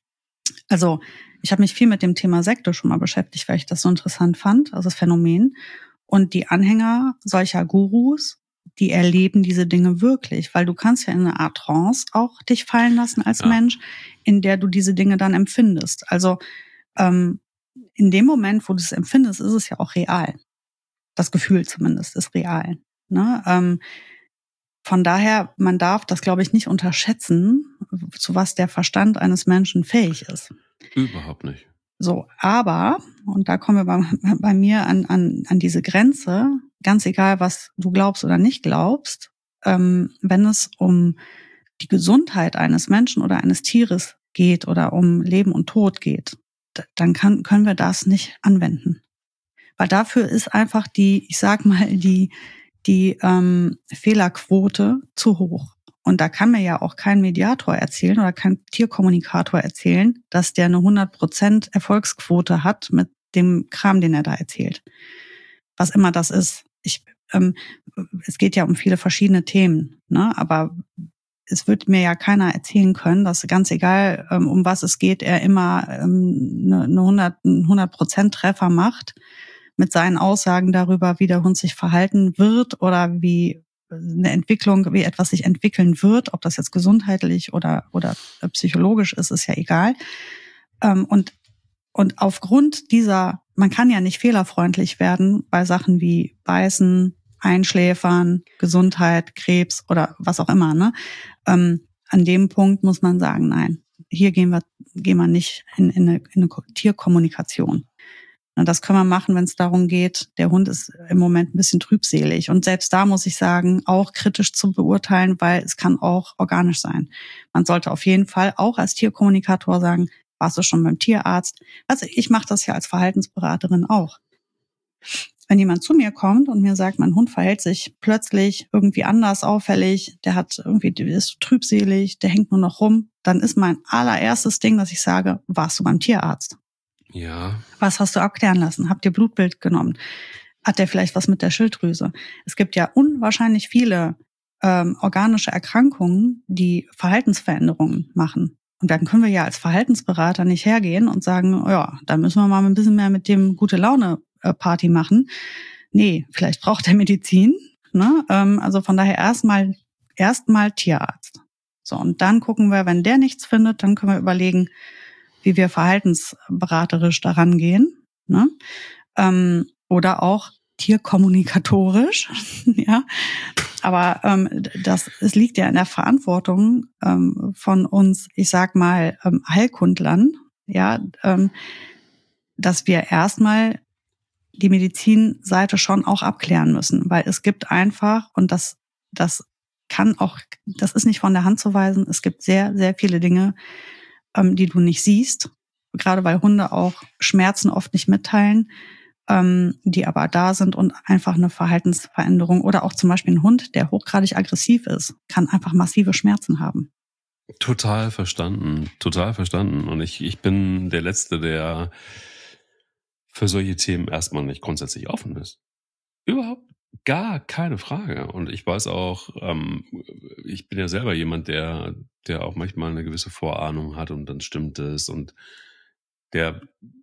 Also ich habe mich viel mit dem Thema Sekte schon mal beschäftigt, weil ich das so interessant fand, also das Phänomen. Und die Anhänger solcher Gurus, die erleben diese Dinge wirklich, weil du kannst ja in eine Art Trance auch dich fallen lassen als Ja. Mensch, in der du diese Dinge dann empfindest. Also ähm, in dem Moment, wo du es empfindest, ist es ja auch real. Das Gefühl zumindest ist real. Ne? Ähm, von daher, man darf das, glaube ich, nicht unterschätzen, zu was der Verstand eines Menschen fähig ist. Überhaupt nicht. So, aber, und da kommen wir bei, bei mir an, an, an diese Grenze, ganz egal, was du glaubst oder nicht glaubst, ähm, wenn es um die Gesundheit eines Menschen oder eines Tieres geht oder um Leben und Tod geht, dann kann, können wir das nicht anwenden. Weil dafür ist einfach die, ich sag mal, die, die ähm, Fehlerquote zu hoch. Und da kann mir ja auch kein Mediator erzählen oder kein Tierkommunikator erzählen, dass der eine hundert Prozent Erfolgsquote hat mit dem Kram, den er da erzählt. Was immer das ist. Ich, ähm, es geht ja um viele verschiedene Themen, ne? Aber es wird mir ja keiner erzählen können, dass ganz egal, ähm, um was es geht, er immer ähm, eine, eine hundert, einen hundert Prozent Treffer macht mit seinen Aussagen darüber, wie der Hund sich verhalten wird oder wie eine Entwicklung, wie etwas sich entwickeln wird, ob das jetzt gesundheitlich oder oder psychologisch ist, ist ja egal. Ähm, und und aufgrund dieser, man kann ja nicht fehlerfreundlich werden bei Sachen wie Beißen, Einschläfern, Gesundheit, Krebs oder was auch immer, ne? Ähm, an dem Punkt muss man sagen, nein, hier gehen wir, gehen wir nicht in, in, eine, in eine Tierkommunikation. Und das können wir machen, wenn es darum geht, der Hund ist im Moment ein bisschen trübselig. Und selbst da muss ich sagen, auch kritisch zu beurteilen, weil es kann auch organisch sein. Man sollte auf jeden Fall auch als Tierkommunikator sagen, warst du schon beim Tierarzt? Also ich mache das ja als Verhaltensberaterin auch. Wenn jemand zu mir kommt und mir sagt, mein Hund verhält sich plötzlich irgendwie anders, auffällig, der hat irgendwie, der ist trübselig, der hängt nur noch rum, dann ist mein allererstes Ding, dass ich sage, warst du beim Tierarzt? Ja. Was hast du abklären lassen? Habt ihr Blutbild genommen? Hat der vielleicht was mit der Schilddrüse? Es gibt ja unwahrscheinlich viele ähm, organische Erkrankungen, die Verhaltensveränderungen machen. Und dann können wir ja als Verhaltensberater nicht hergehen und sagen, ja, da müssen wir mal ein bisschen mehr mit dem Gute-Laune-Party machen. Nee, vielleicht braucht er Medizin. Ne? Ähm, also von daher erstmal erstmal Tierarzt. So, und dann gucken wir, wenn der nichts findet, dann können wir überlegen, wie wir verhaltensberaterisch daran gehen, ne? Ähm, oder auch tierkommunikatorisch, ja. Aber ähm, das, es liegt ja in der Verantwortung ähm, von uns, ich sag mal, ähm, Heilkundlern, ja, ähm, dass wir erstmal die Medizinseite schon auch abklären müssen, weil es gibt einfach, und das, das kann auch, das ist nicht von der Hand zu weisen, es gibt sehr, sehr viele Dinge, ähm, die du nicht siehst, gerade weil Hunde auch Schmerzen oft nicht mitteilen, ähm, die aber da sind und einfach eine Verhaltensveränderung oder auch zum Beispiel ein Hund, der hochgradig aggressiv ist, kann einfach massive Schmerzen haben. Total verstanden, total verstanden. Und ich, ich bin der Letzte, der für solche Themen erstmal nicht grundsätzlich offen ist. Überhaupt gar keine Frage. Und ich weiß auch, ähm, ich bin ja selber jemand, der, der auch manchmal eine gewisse Vorahnung hat und dann stimmt es und der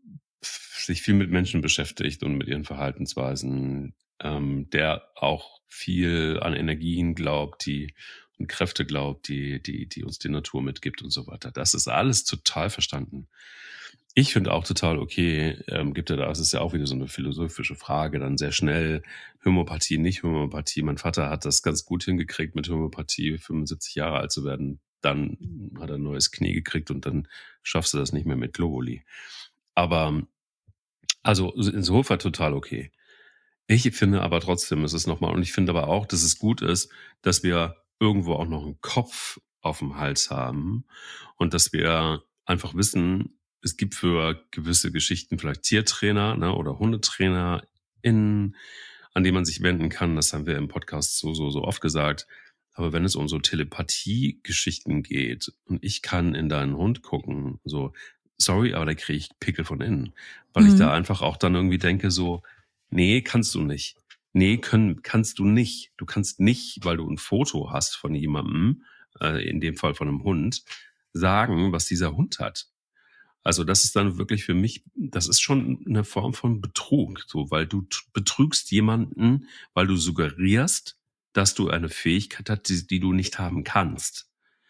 sich viel mit Menschen beschäftigt und mit ihren Verhaltensweisen, ähm, der auch viel an Energien glaubt, die und Kräfte glaubt, die, die, die uns die Natur mitgibt und so weiter. Das ist alles total verstanden. Ich finde auch total okay, ähm, gibt ja da, das ist ja auch wieder so eine philosophische Frage, dann sehr schnell Homöopathie, nicht Homöopathie. Mein Vater hat das ganz gut hingekriegt, mit Homöopathie fünfundsiebzig Jahre alt zu werden. Dann hat er ein neues Knie gekriegt und dann schaffst du das nicht mehr mit Globuli. Aber also insofern total okay. Ich finde aber trotzdem, es ist nochmal, und ich finde aber auch, dass es gut ist, dass wir irgendwo auch noch einen Kopf auf dem Hals haben und dass wir einfach wissen, es gibt für gewisse Geschichten vielleicht Tiertrainer, ne, oder Hundetrainer, in, an die man sich wenden kann. Das haben wir im Podcast so, so, so oft gesagt. Aber wenn es um so Telepathie-Geschichten geht und ich kann in deinen Hund gucken, so, sorry, aber da kriege ich Pickel von innen. Weil mhm. ich da einfach auch dann irgendwie denke so, nee, kannst du nicht. Nee, können, kannst du nicht. Du kannst nicht, weil du ein Foto hast von jemandem, äh, in dem Fall von einem Hund, sagen, was dieser Hund hat. Also das ist dann wirklich für mich, das ist schon eine Form von Betrug, so, weil du betrügst jemanden, weil du suggerierst, dass du eine Fähigkeit hast, die, die du nicht haben kannst.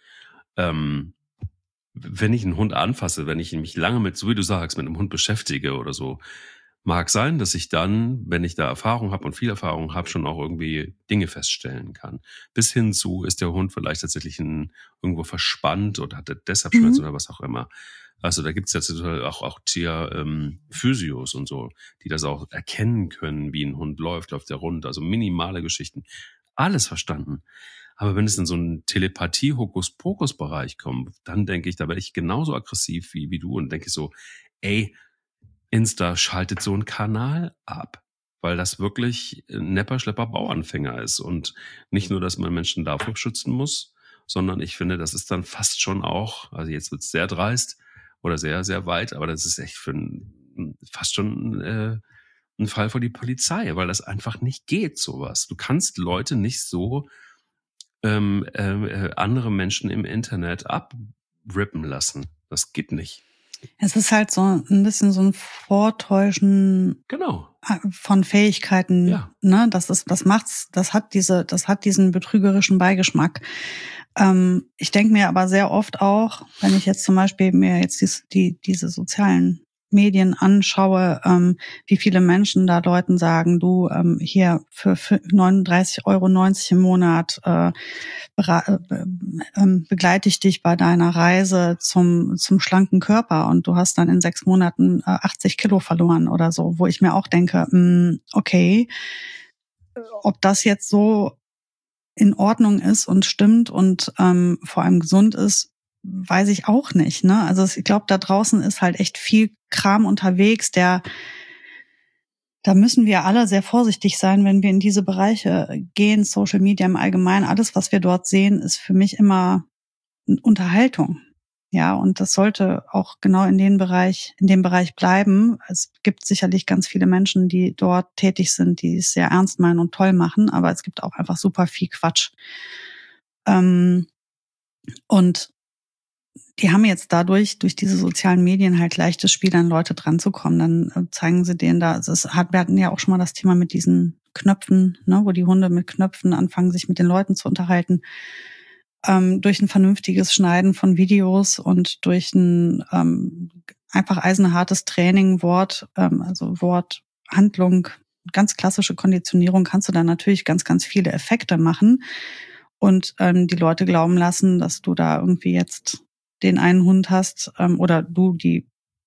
Ähm, wenn ich einen Hund anfasse, wenn ich mich lange mit, so wie du sagst, mit einem Hund beschäftige oder so, mag sein, dass ich dann, wenn ich da Erfahrung habe und viel Erfahrung habe, schon auch irgendwie Dinge feststellen kann. Bis hin zu, ist der Hund vielleicht tatsächlich ein, irgendwo verspannt oder hat er deshalb Schmerzen mhm. oder was auch immer. Also da gibt's jetzt auch, auch Tier-Physios ähm, und so, die das auch erkennen können, wie ein Hund läuft, läuft der rund. Also minimale Geschichten. Alles verstanden. Aber wenn es in so einen Telepathie-Hokuspokus-Bereich kommt, dann denke ich, da werde ich genauso aggressiv wie, wie du und denke so, ey, Insta schaltet so einen Kanal ab, weil das wirklich ein Nepper-Schlepper-Bauanfänger ist. Und nicht nur, dass man Menschen davor schützen muss, sondern ich finde, das ist dann fast schon auch, also jetzt wird's sehr dreist oder sehr, sehr weit, aber das ist echt für ein, fast schon äh, ein Fall für die Polizei, weil das einfach nicht geht, sowas. Du kannst Leute nicht so ähm, äh, andere Menschen im Internet abrippen lassen. Das geht nicht. Es ist halt so ein bisschen so ein Vortäuschen Genau. von Fähigkeiten, Ja. ne? Das ist, das macht's, das hat diese, das hat diesen betrügerischen Beigeschmack. Ähm, ich denke mir aber sehr oft auch, wenn ich jetzt zum Beispiel mir jetzt dies, die, diese sozialen Medien anschaue, ähm, wie viele Menschen da Leuten sagen, du, ähm, hier für, für neununddreißig Euro neunzig im Monat äh, bera- äh, ähm, begleite ich dich bei deiner Reise zum zum schlanken Körper und du hast dann in sechs Monaten äh, achtzig Kilo verloren oder so, wo ich mir auch denke, mh, okay, ob das jetzt so in Ordnung ist und stimmt und ähm, vor allem gesund ist, weiß ich auch nicht. Ne? Also ich glaube, da draußen ist halt echt viel Kram unterwegs, der da müssen wir alle sehr vorsichtig sein, wenn wir in diese Bereiche gehen, Social Media im Allgemeinen. Alles, was wir dort sehen, ist für mich immer Unterhaltung. Ja, und das sollte auch genau in den Bereich, in dem Bereich bleiben. Es gibt sicherlich ganz viele Menschen, die dort tätig sind, die es sehr ernst meinen und toll machen, aber es gibt auch einfach super viel Quatsch. Ähm, und die haben jetzt dadurch, durch diese sozialen Medien halt leichtes Spiel, an Leute dran zu kommen. Dann äh, zeigen sie denen da, also es hat, wir hatten ja auch schon mal das Thema mit diesen Knöpfen, ne, wo die Hunde mit Knöpfen anfangen, sich mit den Leuten zu unterhalten. Ähm, durch ein vernünftiges Schneiden von Videos und durch ein ähm, einfach eisenhartes Training, Wort, ähm, also Wort, Handlung, ganz klassische Konditionierung, kannst du da natürlich ganz, ganz viele Effekte machen und ähm, die Leute glauben lassen, dass du da irgendwie jetzt den einen Hund hast ähm, oder du die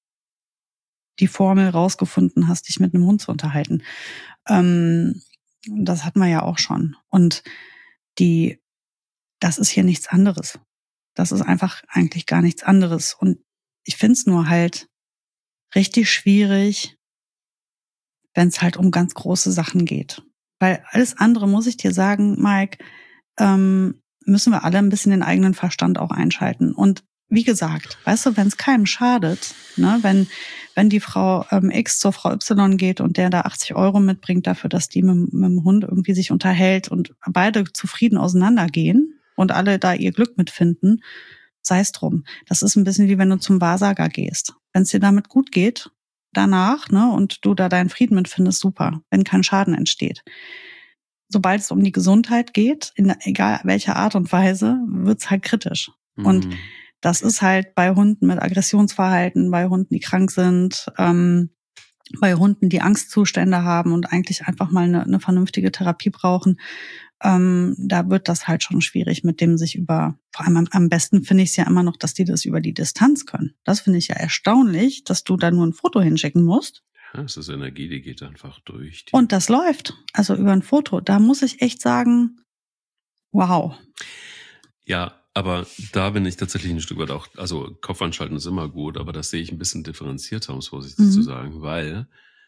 die Formel rausgefunden hast, dich mit einem Hund zu unterhalten. Ähm, das hatten wir ja auch schon. Und die, das ist hier nichts anderes. Das ist einfach eigentlich gar nichts anderes. Und ich find's nur halt richtig schwierig, wenn es halt um ganz große Sachen geht. Weil alles andere, muss ich dir sagen, Mike, ähm, müssen wir alle ein bisschen den eigenen Verstand auch einschalten. Und wie gesagt, weißt du, wenn es keinem schadet, ne, wenn wenn die Frau ähm, X zur Frau Y geht und der da achtzig Euro mitbringt dafür, dass die mit, mit dem Hund irgendwie sich unterhält und beide zufrieden auseinandergehen und alle da ihr Glück mitfinden, sei es drum. Das ist ein bisschen wie wenn du zum Wahrsager gehst. Wenn es dir damit gut geht, danach, ne, und du da deinen Frieden mitfindest, super, wenn kein Schaden entsteht. Sobald es um die Gesundheit geht, in egal welcher Art und Weise, wird's halt kritisch. Mhm. Und das ist halt bei Hunden mit Aggressionsverhalten, bei Hunden, die krank sind, ähm, bei Hunden, die Angstzustände haben und eigentlich einfach mal eine, eine vernünftige Therapie brauchen. Ähm, da wird das halt schon schwierig, mit dem sich über, vor allem am, am besten finde ich es ja immer noch, dass die das über die Distanz können. Das finde ich ja erstaunlich, dass du da nur ein Foto hinschicken musst. Ja, es ist Energie, die geht einfach durch. Und das läuft. Also über ein Foto. Da muss ich echt sagen, wow. Ja, aber da bin ich tatsächlich ein Stück weit auch, also Kopf anschalten ist immer gut, aber das sehe ich ein bisschen differenzierter, um es vorsichtig Mhm. zu sagen, weil,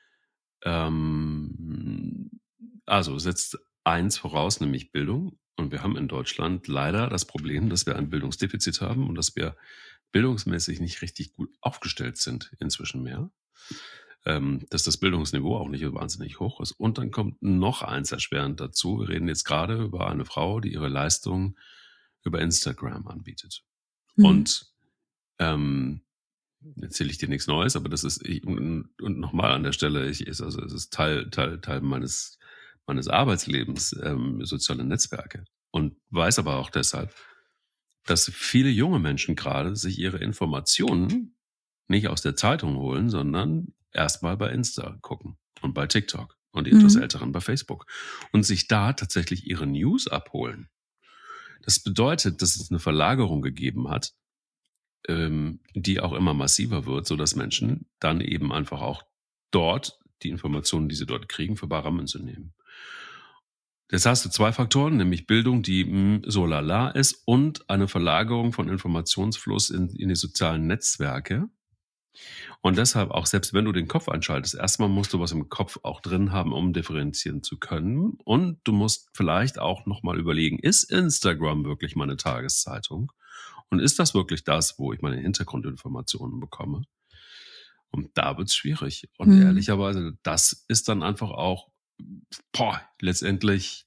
ähm, also setzt eins voraus, nämlich Bildung. Und wir haben in Deutschland leider das Problem, dass wir ein Bildungsdefizit haben und dass wir bildungsmäßig nicht richtig gut aufgestellt sind inzwischen mehr. Ähm, dass das Bildungsniveau auch nicht wahnsinnig hoch ist. Und dann kommt noch eins erschwerend dazu. Wir reden jetzt gerade über eine Frau, die ihre Leistung über Instagram anbietet. Mhm. Und ähm, erzähle ich dir nichts Neues, aber das ist, ich, und, und nochmal an der Stelle, ich ist also es ist Teil, Teil, Teil meines, meines Arbeitslebens, ähm, soziale Netzwerke. Und weiß aber auch deshalb, dass viele junge Menschen gerade sich ihre Informationen nicht aus der Zeitung holen, sondern erstmal bei Insta gucken und bei TikTok und die etwas Mhm. Älteren bei Facebook und sich da tatsächlich ihre News abholen. Das bedeutet, dass es eine Verlagerung gegeben hat, ähm, die auch immer massiver wird, so dass Menschen dann eben einfach auch dort die Informationen, die sie dort kriegen, für bare Münze nehmen. Jetzt hast du zwei Faktoren, nämlich Bildung, die mh, so lala ist, und eine Verlagerung von Informationsfluss in, in die sozialen Netzwerke. Und deshalb auch, selbst wenn du den Kopf einschaltest, erstmal musst du was im Kopf auch drin haben, um differenzieren zu können. Und du musst vielleicht auch nochmal überlegen, ist Instagram wirklich meine Tageszeitung? Und ist das wirklich das, wo ich meine Hintergrundinformationen bekomme? Und da wird's schwierig. Und Mhm. ehrlicherweise, das ist dann einfach auch, boah, letztendlich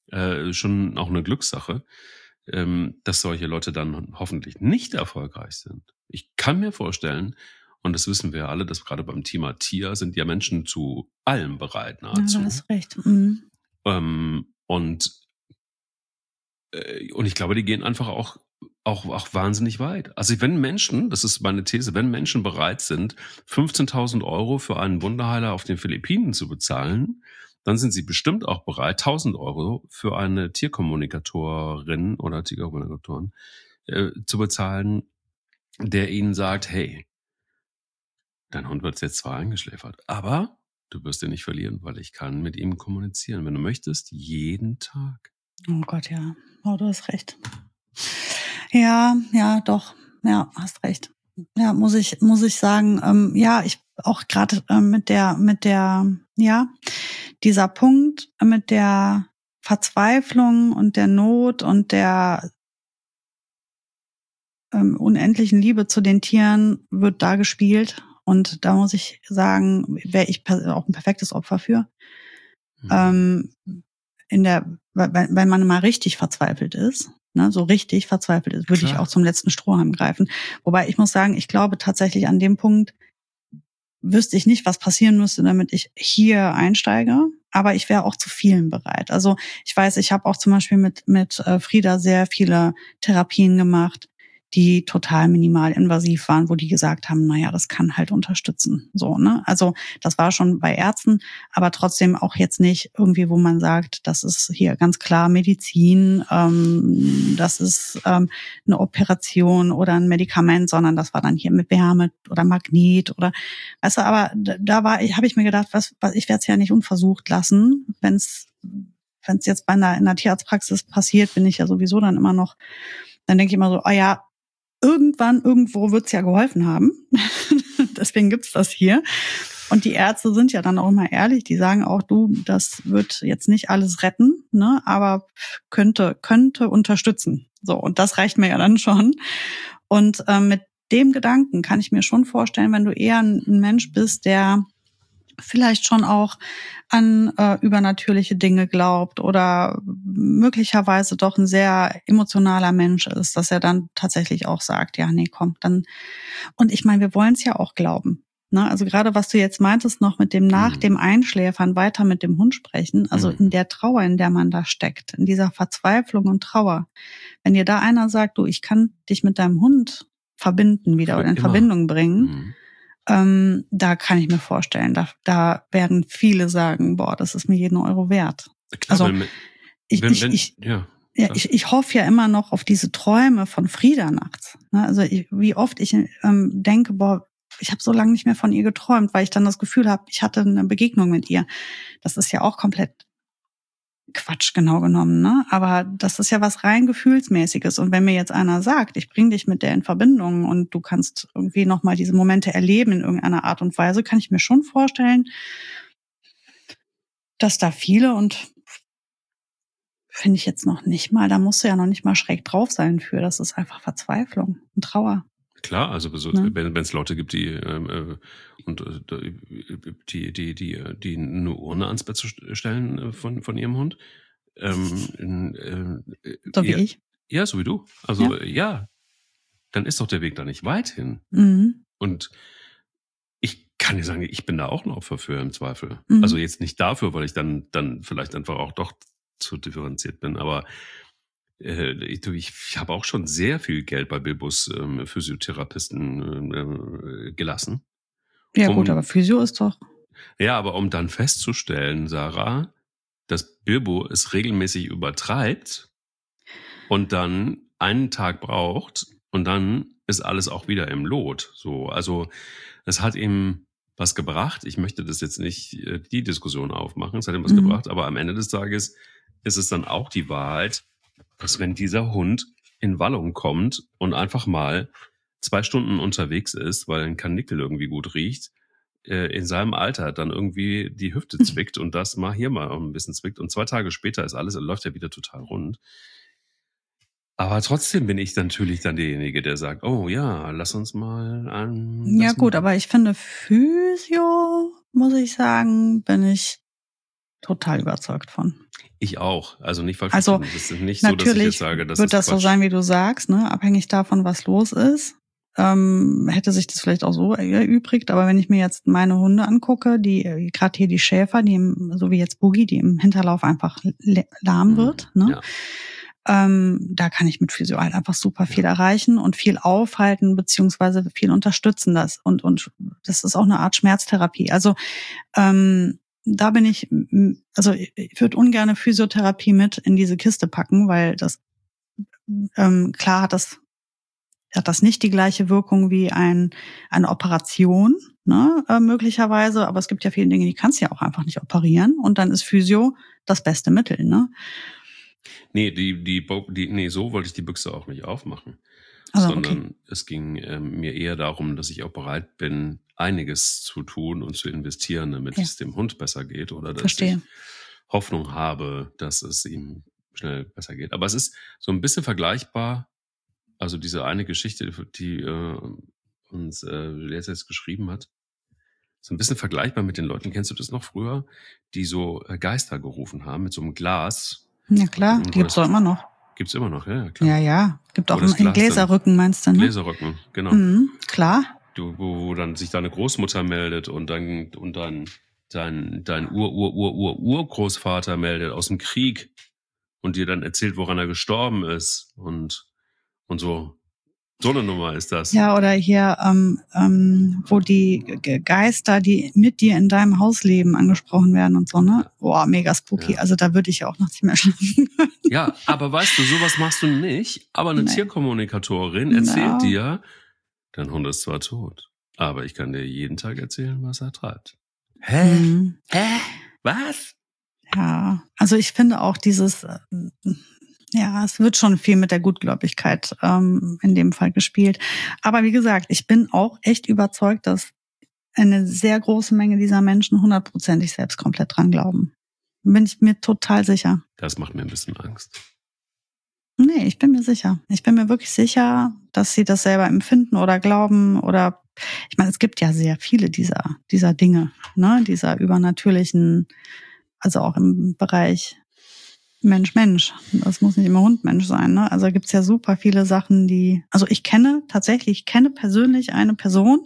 äh, schon auch eine Glückssache, ähm, dass solche Leute dann hoffentlich nicht erfolgreich sind. Ich kann mir vorstellen, und das wissen wir alle, dass gerade beim Thema Tier sind ja Menschen zu allem bereit Ja, du nahezu. hast recht. Mhm. Ähm, und, äh, und ich glaube, die gehen einfach auch, auch, auch wahnsinnig weit. Also wenn Menschen, das ist meine These, wenn Menschen bereit sind, fünfzehntausend Euro für einen Wunderheiler auf den Philippinen zu bezahlen, dann sind sie bestimmt auch bereit, tausend Euro für eine Tierkommunikatorin oder Tierkommunikatoren äh, zu bezahlen, der ihnen sagt, hey, dein Hund wird jetzt zwar eingeschläfert, aber du wirst ihn nicht verlieren, weil ich kann mit ihm kommunizieren. Wenn du möchtest, jeden Tag. Oh Gott, ja. Oh, du hast recht. Ja, ja, doch. Ja, hast recht. Ja, muss ich, muss ich sagen, ähm, ja, ich auch gerade ähm, mit der, mit der, ja, dieser Punkt mit der Verzweiflung und der Not und der ähm, unendlichen Liebe zu den Tieren wird da gespielt. Und da muss ich sagen, wäre ich auch ein perfektes Opfer für. Mhm. Ähm, in der, wenn, wenn man mal richtig verzweifelt ist, ne, so richtig verzweifelt ist, würde ich auch zum letzten Strohhalm greifen. Wobei ich muss sagen, ich glaube tatsächlich an dem Punkt wüsste ich nicht, was passieren müsste, damit ich hier einsteige. Aber ich wäre auch zu vielen bereit. Also ich weiß, ich habe auch zum Beispiel mit mit Frieda sehr viele Therapien gemacht, die total minimal invasiv waren, wo die gesagt haben, naja, das kann halt unterstützen. So, ne? Also das war schon bei Ärzten, aber trotzdem auch jetzt nicht irgendwie, wo man sagt, das ist hier ganz klar Medizin, ähm, das ist ähm, eine Operation oder ein Medikament, sondern das war dann hier mit Wärme oder Magnet oder, weißt du, aber da war, habe ich mir gedacht, was, was ich werde es ja nicht unversucht lassen, wenn es wenn es jetzt bei einer, in einer Tierarztpraxis passiert, bin ich ja sowieso dann immer noch, dann denke ich immer so, ah ja, irgendwann, irgendwo wird's ja geholfen haben. Deswegen gibt's das hier. Und die Ärzte sind ja dann auch immer ehrlich. Die sagen auch, du, das wird jetzt nicht alles retten, ne, aber könnte, könnte unterstützen. So. Und das reicht mir ja dann schon. Und ähm, mit dem Gedanken kann ich mir schon vorstellen, wenn du eher ein Mensch bist, der vielleicht schon auch an äh, übernatürliche Dinge glaubt oder möglicherweise doch ein sehr emotionaler Mensch ist, dass er dann tatsächlich auch sagt, ja, nee, komm, dann. Und ich meine, wir wollen es ja auch glauben. Ne? Also gerade was du jetzt meintest, noch mit dem nach dem Einschläfern weiter mit dem Hund sprechen, also in der Trauer, in der man da steckt, in dieser Verzweiflung und Trauer. Wenn dir da einer sagt, du, ich kann dich mit deinem Hund verbinden wieder oder in Immer. Verbindung bringen, Mhm. Ähm, da kann ich mir vorstellen, da, da werden viele sagen, boah, das ist mir jeden Euro wert. Klar, also wenn, ich, wenn, ich, wenn, ich, ja, ja, ich, ich hoffe ja immer noch auf diese Träume von Frieda nachts. Ne? Also ich, wie oft ich ähm, denke, boah, ich habe so lange nicht mehr von ihr geträumt, weil ich dann das Gefühl habe, ich hatte eine Begegnung mit ihr. Das ist ja auch komplett Quatsch genau genommen, ne? Aber das ist ja was rein Gefühlsmäßiges. Und wenn mir jetzt einer sagt, ich bringe dich mit der in Verbindung und du kannst irgendwie nochmal diese Momente erleben in irgendeiner Art und Weise, kann ich mir schon vorstellen, dass da viele, und finde ich jetzt noch nicht mal, da musst du ja noch nicht mal schräg drauf sein für, das ist einfach Verzweiflung und Trauer. Klar, also so, Ne? wenn es Leute gibt, die ähm, äh, und äh, die die die die eine Urne ans Bett zu stellen äh, von von ihrem Hund, ähm, äh, So wie ja, ich. ja, so wie du. Also Ja. ja, dann ist doch der Weg da nicht weit hin. Mhm. Und ich kann dir sagen, ich bin da auch ein Opfer für im Zweifel. Mhm. Also jetzt nicht dafür, weil ich dann dann vielleicht einfach auch doch zu differenziert bin, aber äh, ich, ich habe auch schon sehr viel Geld bei Bilbos ähm, Physiotherapisten äh, gelassen. Ja um, gut, aber Physio ist doch... Ja, aber um dann festzustellen, Sarah, dass Bilbo es regelmäßig übertreibt und dann einen Tag braucht und dann ist alles auch wieder im Lot. So, also es hat ihm was gebracht. Ich möchte das jetzt nicht äh, die Diskussion aufmachen. Es hat ihm was Mhm. gebracht, aber am Ende des Tages ist es dann auch die Wahrheit, dass wenn dieser Hund in Wallung kommt und einfach mal zwei Stunden unterwegs ist, weil ein Karnickel irgendwie gut riecht, äh, in seinem Alter dann irgendwie die Hüfte zwickt und das mal hier mal ein bisschen zwickt und zwei Tage später ist alles, läuft ja wieder total rund. Aber trotzdem bin ich natürlich dann derjenige, der sagt, oh ja, lass uns mal an. Ja gut, aber ich finde Physio, muss ich sagen, bin ich total überzeugt von. Ich auch. Also nicht falsch Also verstehen. Es ist nicht so, dass ich jetzt sage, das wird ist das so Quatsch. sein, wie du sagst, ne? Abhängig davon, was los ist. Ähm, hätte sich das vielleicht auch so erübrigt, aber wenn ich mir jetzt meine Hunde angucke, die gerade hier die Schäfer, die im, so wie jetzt Boogie, die im Hinterlauf einfach lahm wird, Mhm. ne? Ja. Ähm, da kann ich mit Physio halt einfach super viel ja. erreichen und viel aufhalten beziehungsweise viel unterstützen das und und das ist auch eine Art Schmerztherapie. Also ähm, da bin ich, also ich würde ungern Physiotherapie mit in diese Kiste packen, weil das ähm, klar hat das hat das nicht die gleiche Wirkung wie ein eine Operation, ne, äh, möglicherweise, aber es gibt ja viele Dinge, die kannst du ja auch einfach nicht operieren und dann ist Physio das beste Mittel, ne? Nee, die, die, die, nee, so wollte ich die Büchse auch nicht aufmachen. Also, sondern okay. es ging ähm, mir eher darum, dass ich auch bereit bin, einiges zu tun und zu investieren, damit ja. es dem Hund besser geht oder dass Verstehe. ich Hoffnung habe, dass es ihm schnell besser geht. Aber es ist so ein bisschen vergleichbar, also diese eine Geschichte, die äh, uns äh, jetzt geschrieben hat, so ein bisschen vergleichbar mit den Leuten, kennst du das noch früher, die so äh, Geister gerufen haben mit so einem Glas. Ja klar, die gibt's doch immer noch. Gibt's immer noch, ja, klar. Ja, ja. Gibt auch einen Gläserrücken, meinst du, ne? Gläserrücken, genau. Mhm, klar. Du, wo, wo dann sich deine Großmutter meldet und dann und dann dein dein Ur Ur Ur Ur Urgroßvater meldet aus dem Krieg und dir dann erzählt, woran er gestorben ist und und so. So eine Nummer ist das. Ja, oder hier, ähm, ähm, wo die Geister, die mit dir in deinem Haus leben, angesprochen werden und so, ne? Boah, mega spooky. Ja. Also da würde ich ja auch noch nicht mehr schlafen können. Ja, aber weißt du, sowas machst du nicht. Aber eine nee. Tierkommunikatorin erzählt no. dir, dein Hund ist zwar tot, aber ich kann dir jeden Tag erzählen, was er treibt. Hä? Mhm. Hä? Was? Ja, also ich finde auch dieses... Ja, es wird schon viel mit der Gutgläubigkeit ähm, in dem Fall gespielt. Aber wie gesagt, ich bin auch echt überzeugt, dass eine sehr große Menge dieser Menschen hundertprozentig selbst komplett dran glauben. Bin ich mir total sicher. Das macht mir ein bisschen Angst. Nee, ich bin mir sicher. Ich bin mir wirklich sicher, dass sie das selber empfinden oder glauben oder, ich meine, es gibt ja sehr viele dieser, dieser Dinge, ne, dieser übernatürlichen, also auch im Bereich Mensch, Mensch. Das muss nicht immer Hund, Mensch sein, ne? Also gibt's ja super viele Sachen, die, also ich kenne tatsächlich, ich kenne persönlich eine Person,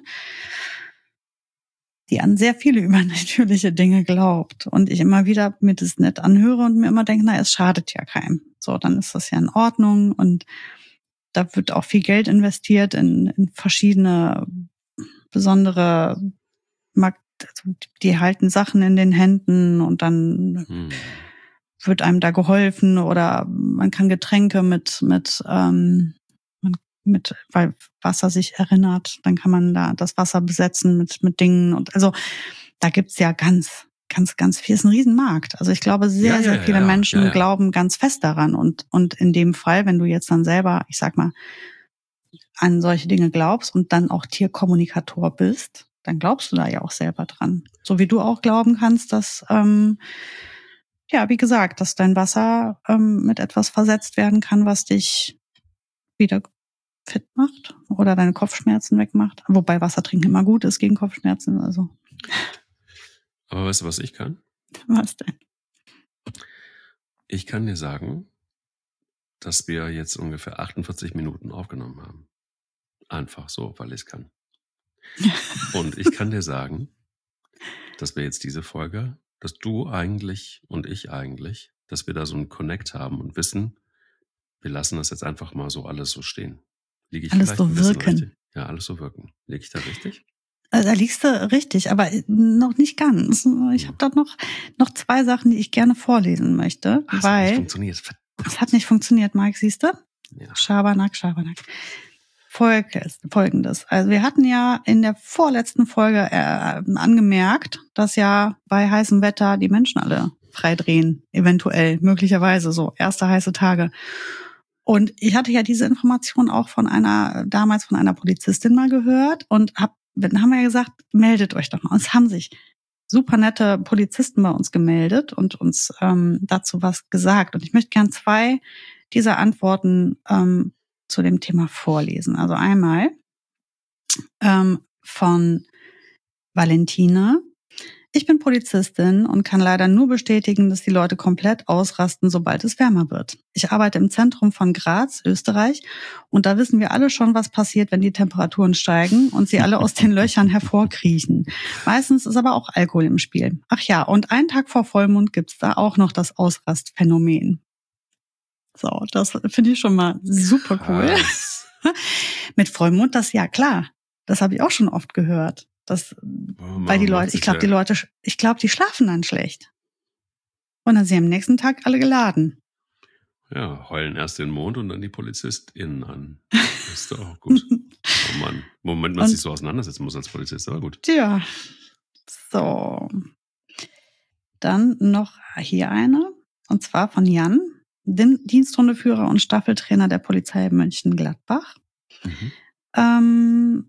die an sehr viele übernatürliche Dinge glaubt und ich immer wieder mir das nett anhöre und mir immer denke, na, es schadet ja keinem. So, dann ist das ja in Ordnung und da wird auch viel Geld investiert in, in verschiedene besondere, die halten Sachen in den Händen und dann hm. wird einem da geholfen oder man kann Getränke mit mit ähm, mit weil Wasser sich erinnert, dann kann man da das Wasser besetzen mit mit Dingen und also da gibt's ja ganz ganz ganz viel, ist ein Riesenmarkt. Also ich glaube sehr ja, sehr ja, viele ja, Menschen ja, ja. glauben ganz fest daran und und in dem Fall, wenn du jetzt dann selber, ich sag mal, an solche Dinge glaubst und dann auch Tierkommunikator bist, dann glaubst du da ja auch selber dran. So wie du auch glauben kannst, dass ähm, ja, wie gesagt, dass dein Wasser ähm, mit etwas versetzt werden kann, was dich wieder fit macht oder deine Kopfschmerzen wegmacht. Wobei Wasser trinken immer gut ist gegen Kopfschmerzen. Also. Aber weißt du, was ich kann? Was denn? Ich kann dir sagen, dass wir jetzt ungefähr achtundvierzig Minuten aufgenommen haben. Einfach so, weil ich es kann. Und ich kann dir sagen, dass wir jetzt diese Folge, dass du eigentlich und ich eigentlich, dass wir da so einen Connect haben und wissen, wir lassen das jetzt einfach mal so alles so stehen. Liege ich alles vielleicht so ein bisschen wirken. Richtig? Ja, alles so wirken. Liege ich da richtig? Also, da liegst du richtig, aber noch nicht ganz. Ich habe da noch noch zwei Sachen, die ich gerne vorlesen möchte, Ach, weil es hat nicht funktioniert. Es hat nicht funktioniert, Mike, siehst du? Ja. Schabernack, Schabernack. Folgendes. Also wir hatten ja in der vorletzten Folge äh, angemerkt, dass ja bei heißem Wetter die Menschen alle frei drehen, eventuell, möglicherweise so, erste heiße Tage. Und ich hatte ja diese Information auch von einer, damals von einer Polizistin mal gehört und hab, dann haben wir ja gesagt, meldet euch doch mal. Und es haben sich super nette Polizisten bei uns gemeldet und uns ähm, dazu was gesagt. Und ich möchte gern zwei dieser Antworten ähm, zu dem Thema vorlesen. Also einmal ähm, von Valentina. Ich bin Polizistin und kann leider nur bestätigen, dass die Leute komplett ausrasten, sobald es wärmer wird. Ich arbeite im Zentrum von Graz, Österreich, und da wissen wir alle schon, was passiert, wenn die Temperaturen steigen und sie alle aus den Löchern hervorkriechen. Meistens ist aber auch Alkohol im Spiel. Ach ja, und einen Tag vor Vollmond gibt's da auch noch das Ausrastphänomen. So, das finde ich schon mal super cool. Mit Vollmond, das ja klar. Das habe ich auch schon oft gehört. Das, oh, weil die Leute, ich glaube, die Leute, ich glaube, die schlafen dann schlecht. Und dann sind sie am nächsten Tag alle geladen. Ja, heulen erst den Mond und dann die PolizistInnen an. Das ist doch auch gut. Oh Mann. Moment, man sich so auseinandersetzen muss als Polizist, aber gut. Ja. So. Dann noch hier eine. Und zwar von Jan, Diensthundeführer und Staffeltrainer der Polizei Mönchengladbach. Mhm. Ähm,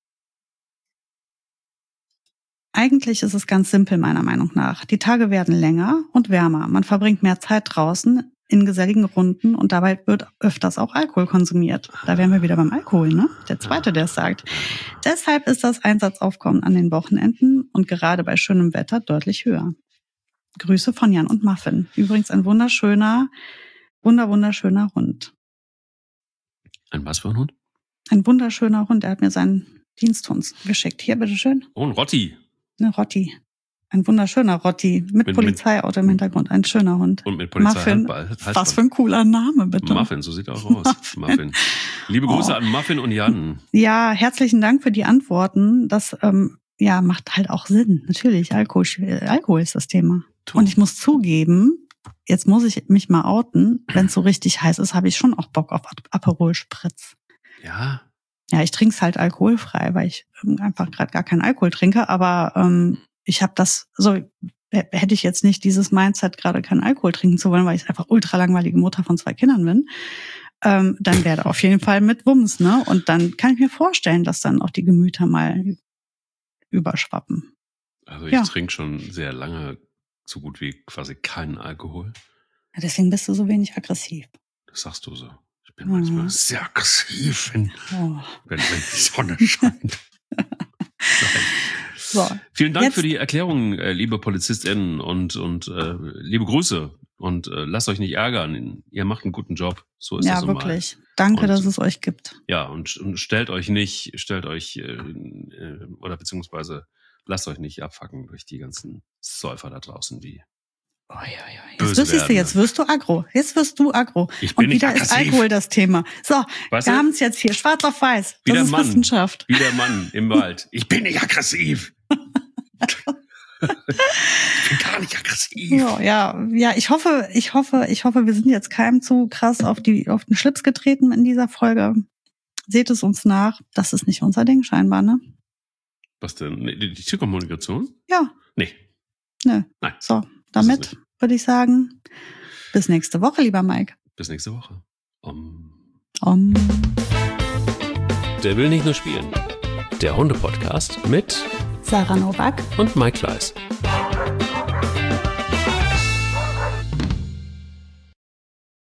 Eigentlich ist es ganz simpel, meiner Meinung nach. Die Tage werden länger und wärmer. Man verbringt mehr Zeit draußen in geselligen Runden und dabei wird öfters auch Alkohol konsumiert. Da wären wir wieder beim Alkohol, ne? Der Zweite, der es sagt. Deshalb ist das Einsatzaufkommen an den Wochenenden und gerade bei schönem Wetter deutlich höher. Grüße von Jan und Muffin. Übrigens ein wunderschöner, wunder, wunderschöner Hund. Ein was für ein Hund? Ein wunderschöner Hund. Er hat mir seinen Diensthund geschickt. Hier, bitteschön. Oh, ein Rotti. Eine Rotti. Ein wunderschöner Rotti. Mit, mit Polizeiauto im Hintergrund. Ein schöner Hund. Und mit Polizei. Was für ein cooler Name, bitte. Muffin, so sieht er auch aus. Muffin. Muffin. Liebe Grüße oh. an Muffin und Jan. Ja, herzlichen Dank für die Antworten. Das ähm, ja, macht halt auch Sinn. Natürlich, Alkohol, Alkohol ist das Thema. Tu. Und ich muss zugeben, jetzt muss ich mich mal outen, wenn es so richtig heiß ist, habe ich schon auch Bock auf Aperol Spritz. Ja. Ja, ich trinke es halt alkoholfrei, weil ich einfach gerade gar keinen Alkohol trinke. Aber ähm, ich habe das, so hätte ich jetzt nicht dieses Mindset, gerade keinen Alkohol trinken zu wollen, weil ich einfach ultra langweilige Mutter von zwei Kindern bin, ähm, dann wäre auf jeden Fall mit Wumms, ne? Und dann kann ich mir vorstellen, dass dann auch die Gemüter mal überschwappen. Also ich ja. trinke schon sehr lange so gut wie quasi keinen Alkohol. Ja, deswegen bist du so wenig aggressiv. Das sagst du so. Ich bin manchmal mhm. sehr aggressiv, wenn, oh. wenn, wenn die Sonne scheint. so. Vielen Dank Jetzt. für die Erklärung, äh, liebe PolizistInnen und, und äh, liebe Grüße. Und äh, lasst euch nicht ärgern. Ihr macht einen guten Job. So ist ja, das normal. Ja, wirklich. Danke, und, dass es euch gibt. Ja, und, und stellt euch nicht, stellt euch, äh, äh, oder beziehungsweise lasst euch nicht abfacken durch die ganzen Säufer da draußen, die Oh, ja, ja. Jetzt, wirst du, jetzt wirst du aggro. Jetzt wirst du aggro. Ich bin Und wieder nicht ist Alkohol das Thema. So, weißt wir haben es jetzt hier. Schwarz auf weiß. Wie das der ist Mann, Wissenschaft. Wie der Mann im Wald. Ich bin nicht aggressiv. Ich bin gar nicht aggressiv. Ja, ja, ja, ich hoffe, ich hoffe, ich hoffe, wir sind jetzt keinem zu krass auf die, auf den Schlips getreten in dieser Folge. Seht es uns nach. Das ist nicht unser Ding, scheinbar, ne? Was denn? Die, die Tierkommunikation? Ja. Nee. Nö. Nein. So, damit würde ich sagen, bis nächste Woche, lieber Mike. Bis nächste Woche. Um. Um. Der will nicht nur spielen. Der Hunde-Podcast mit Sarah Novak und Mike Kleiss.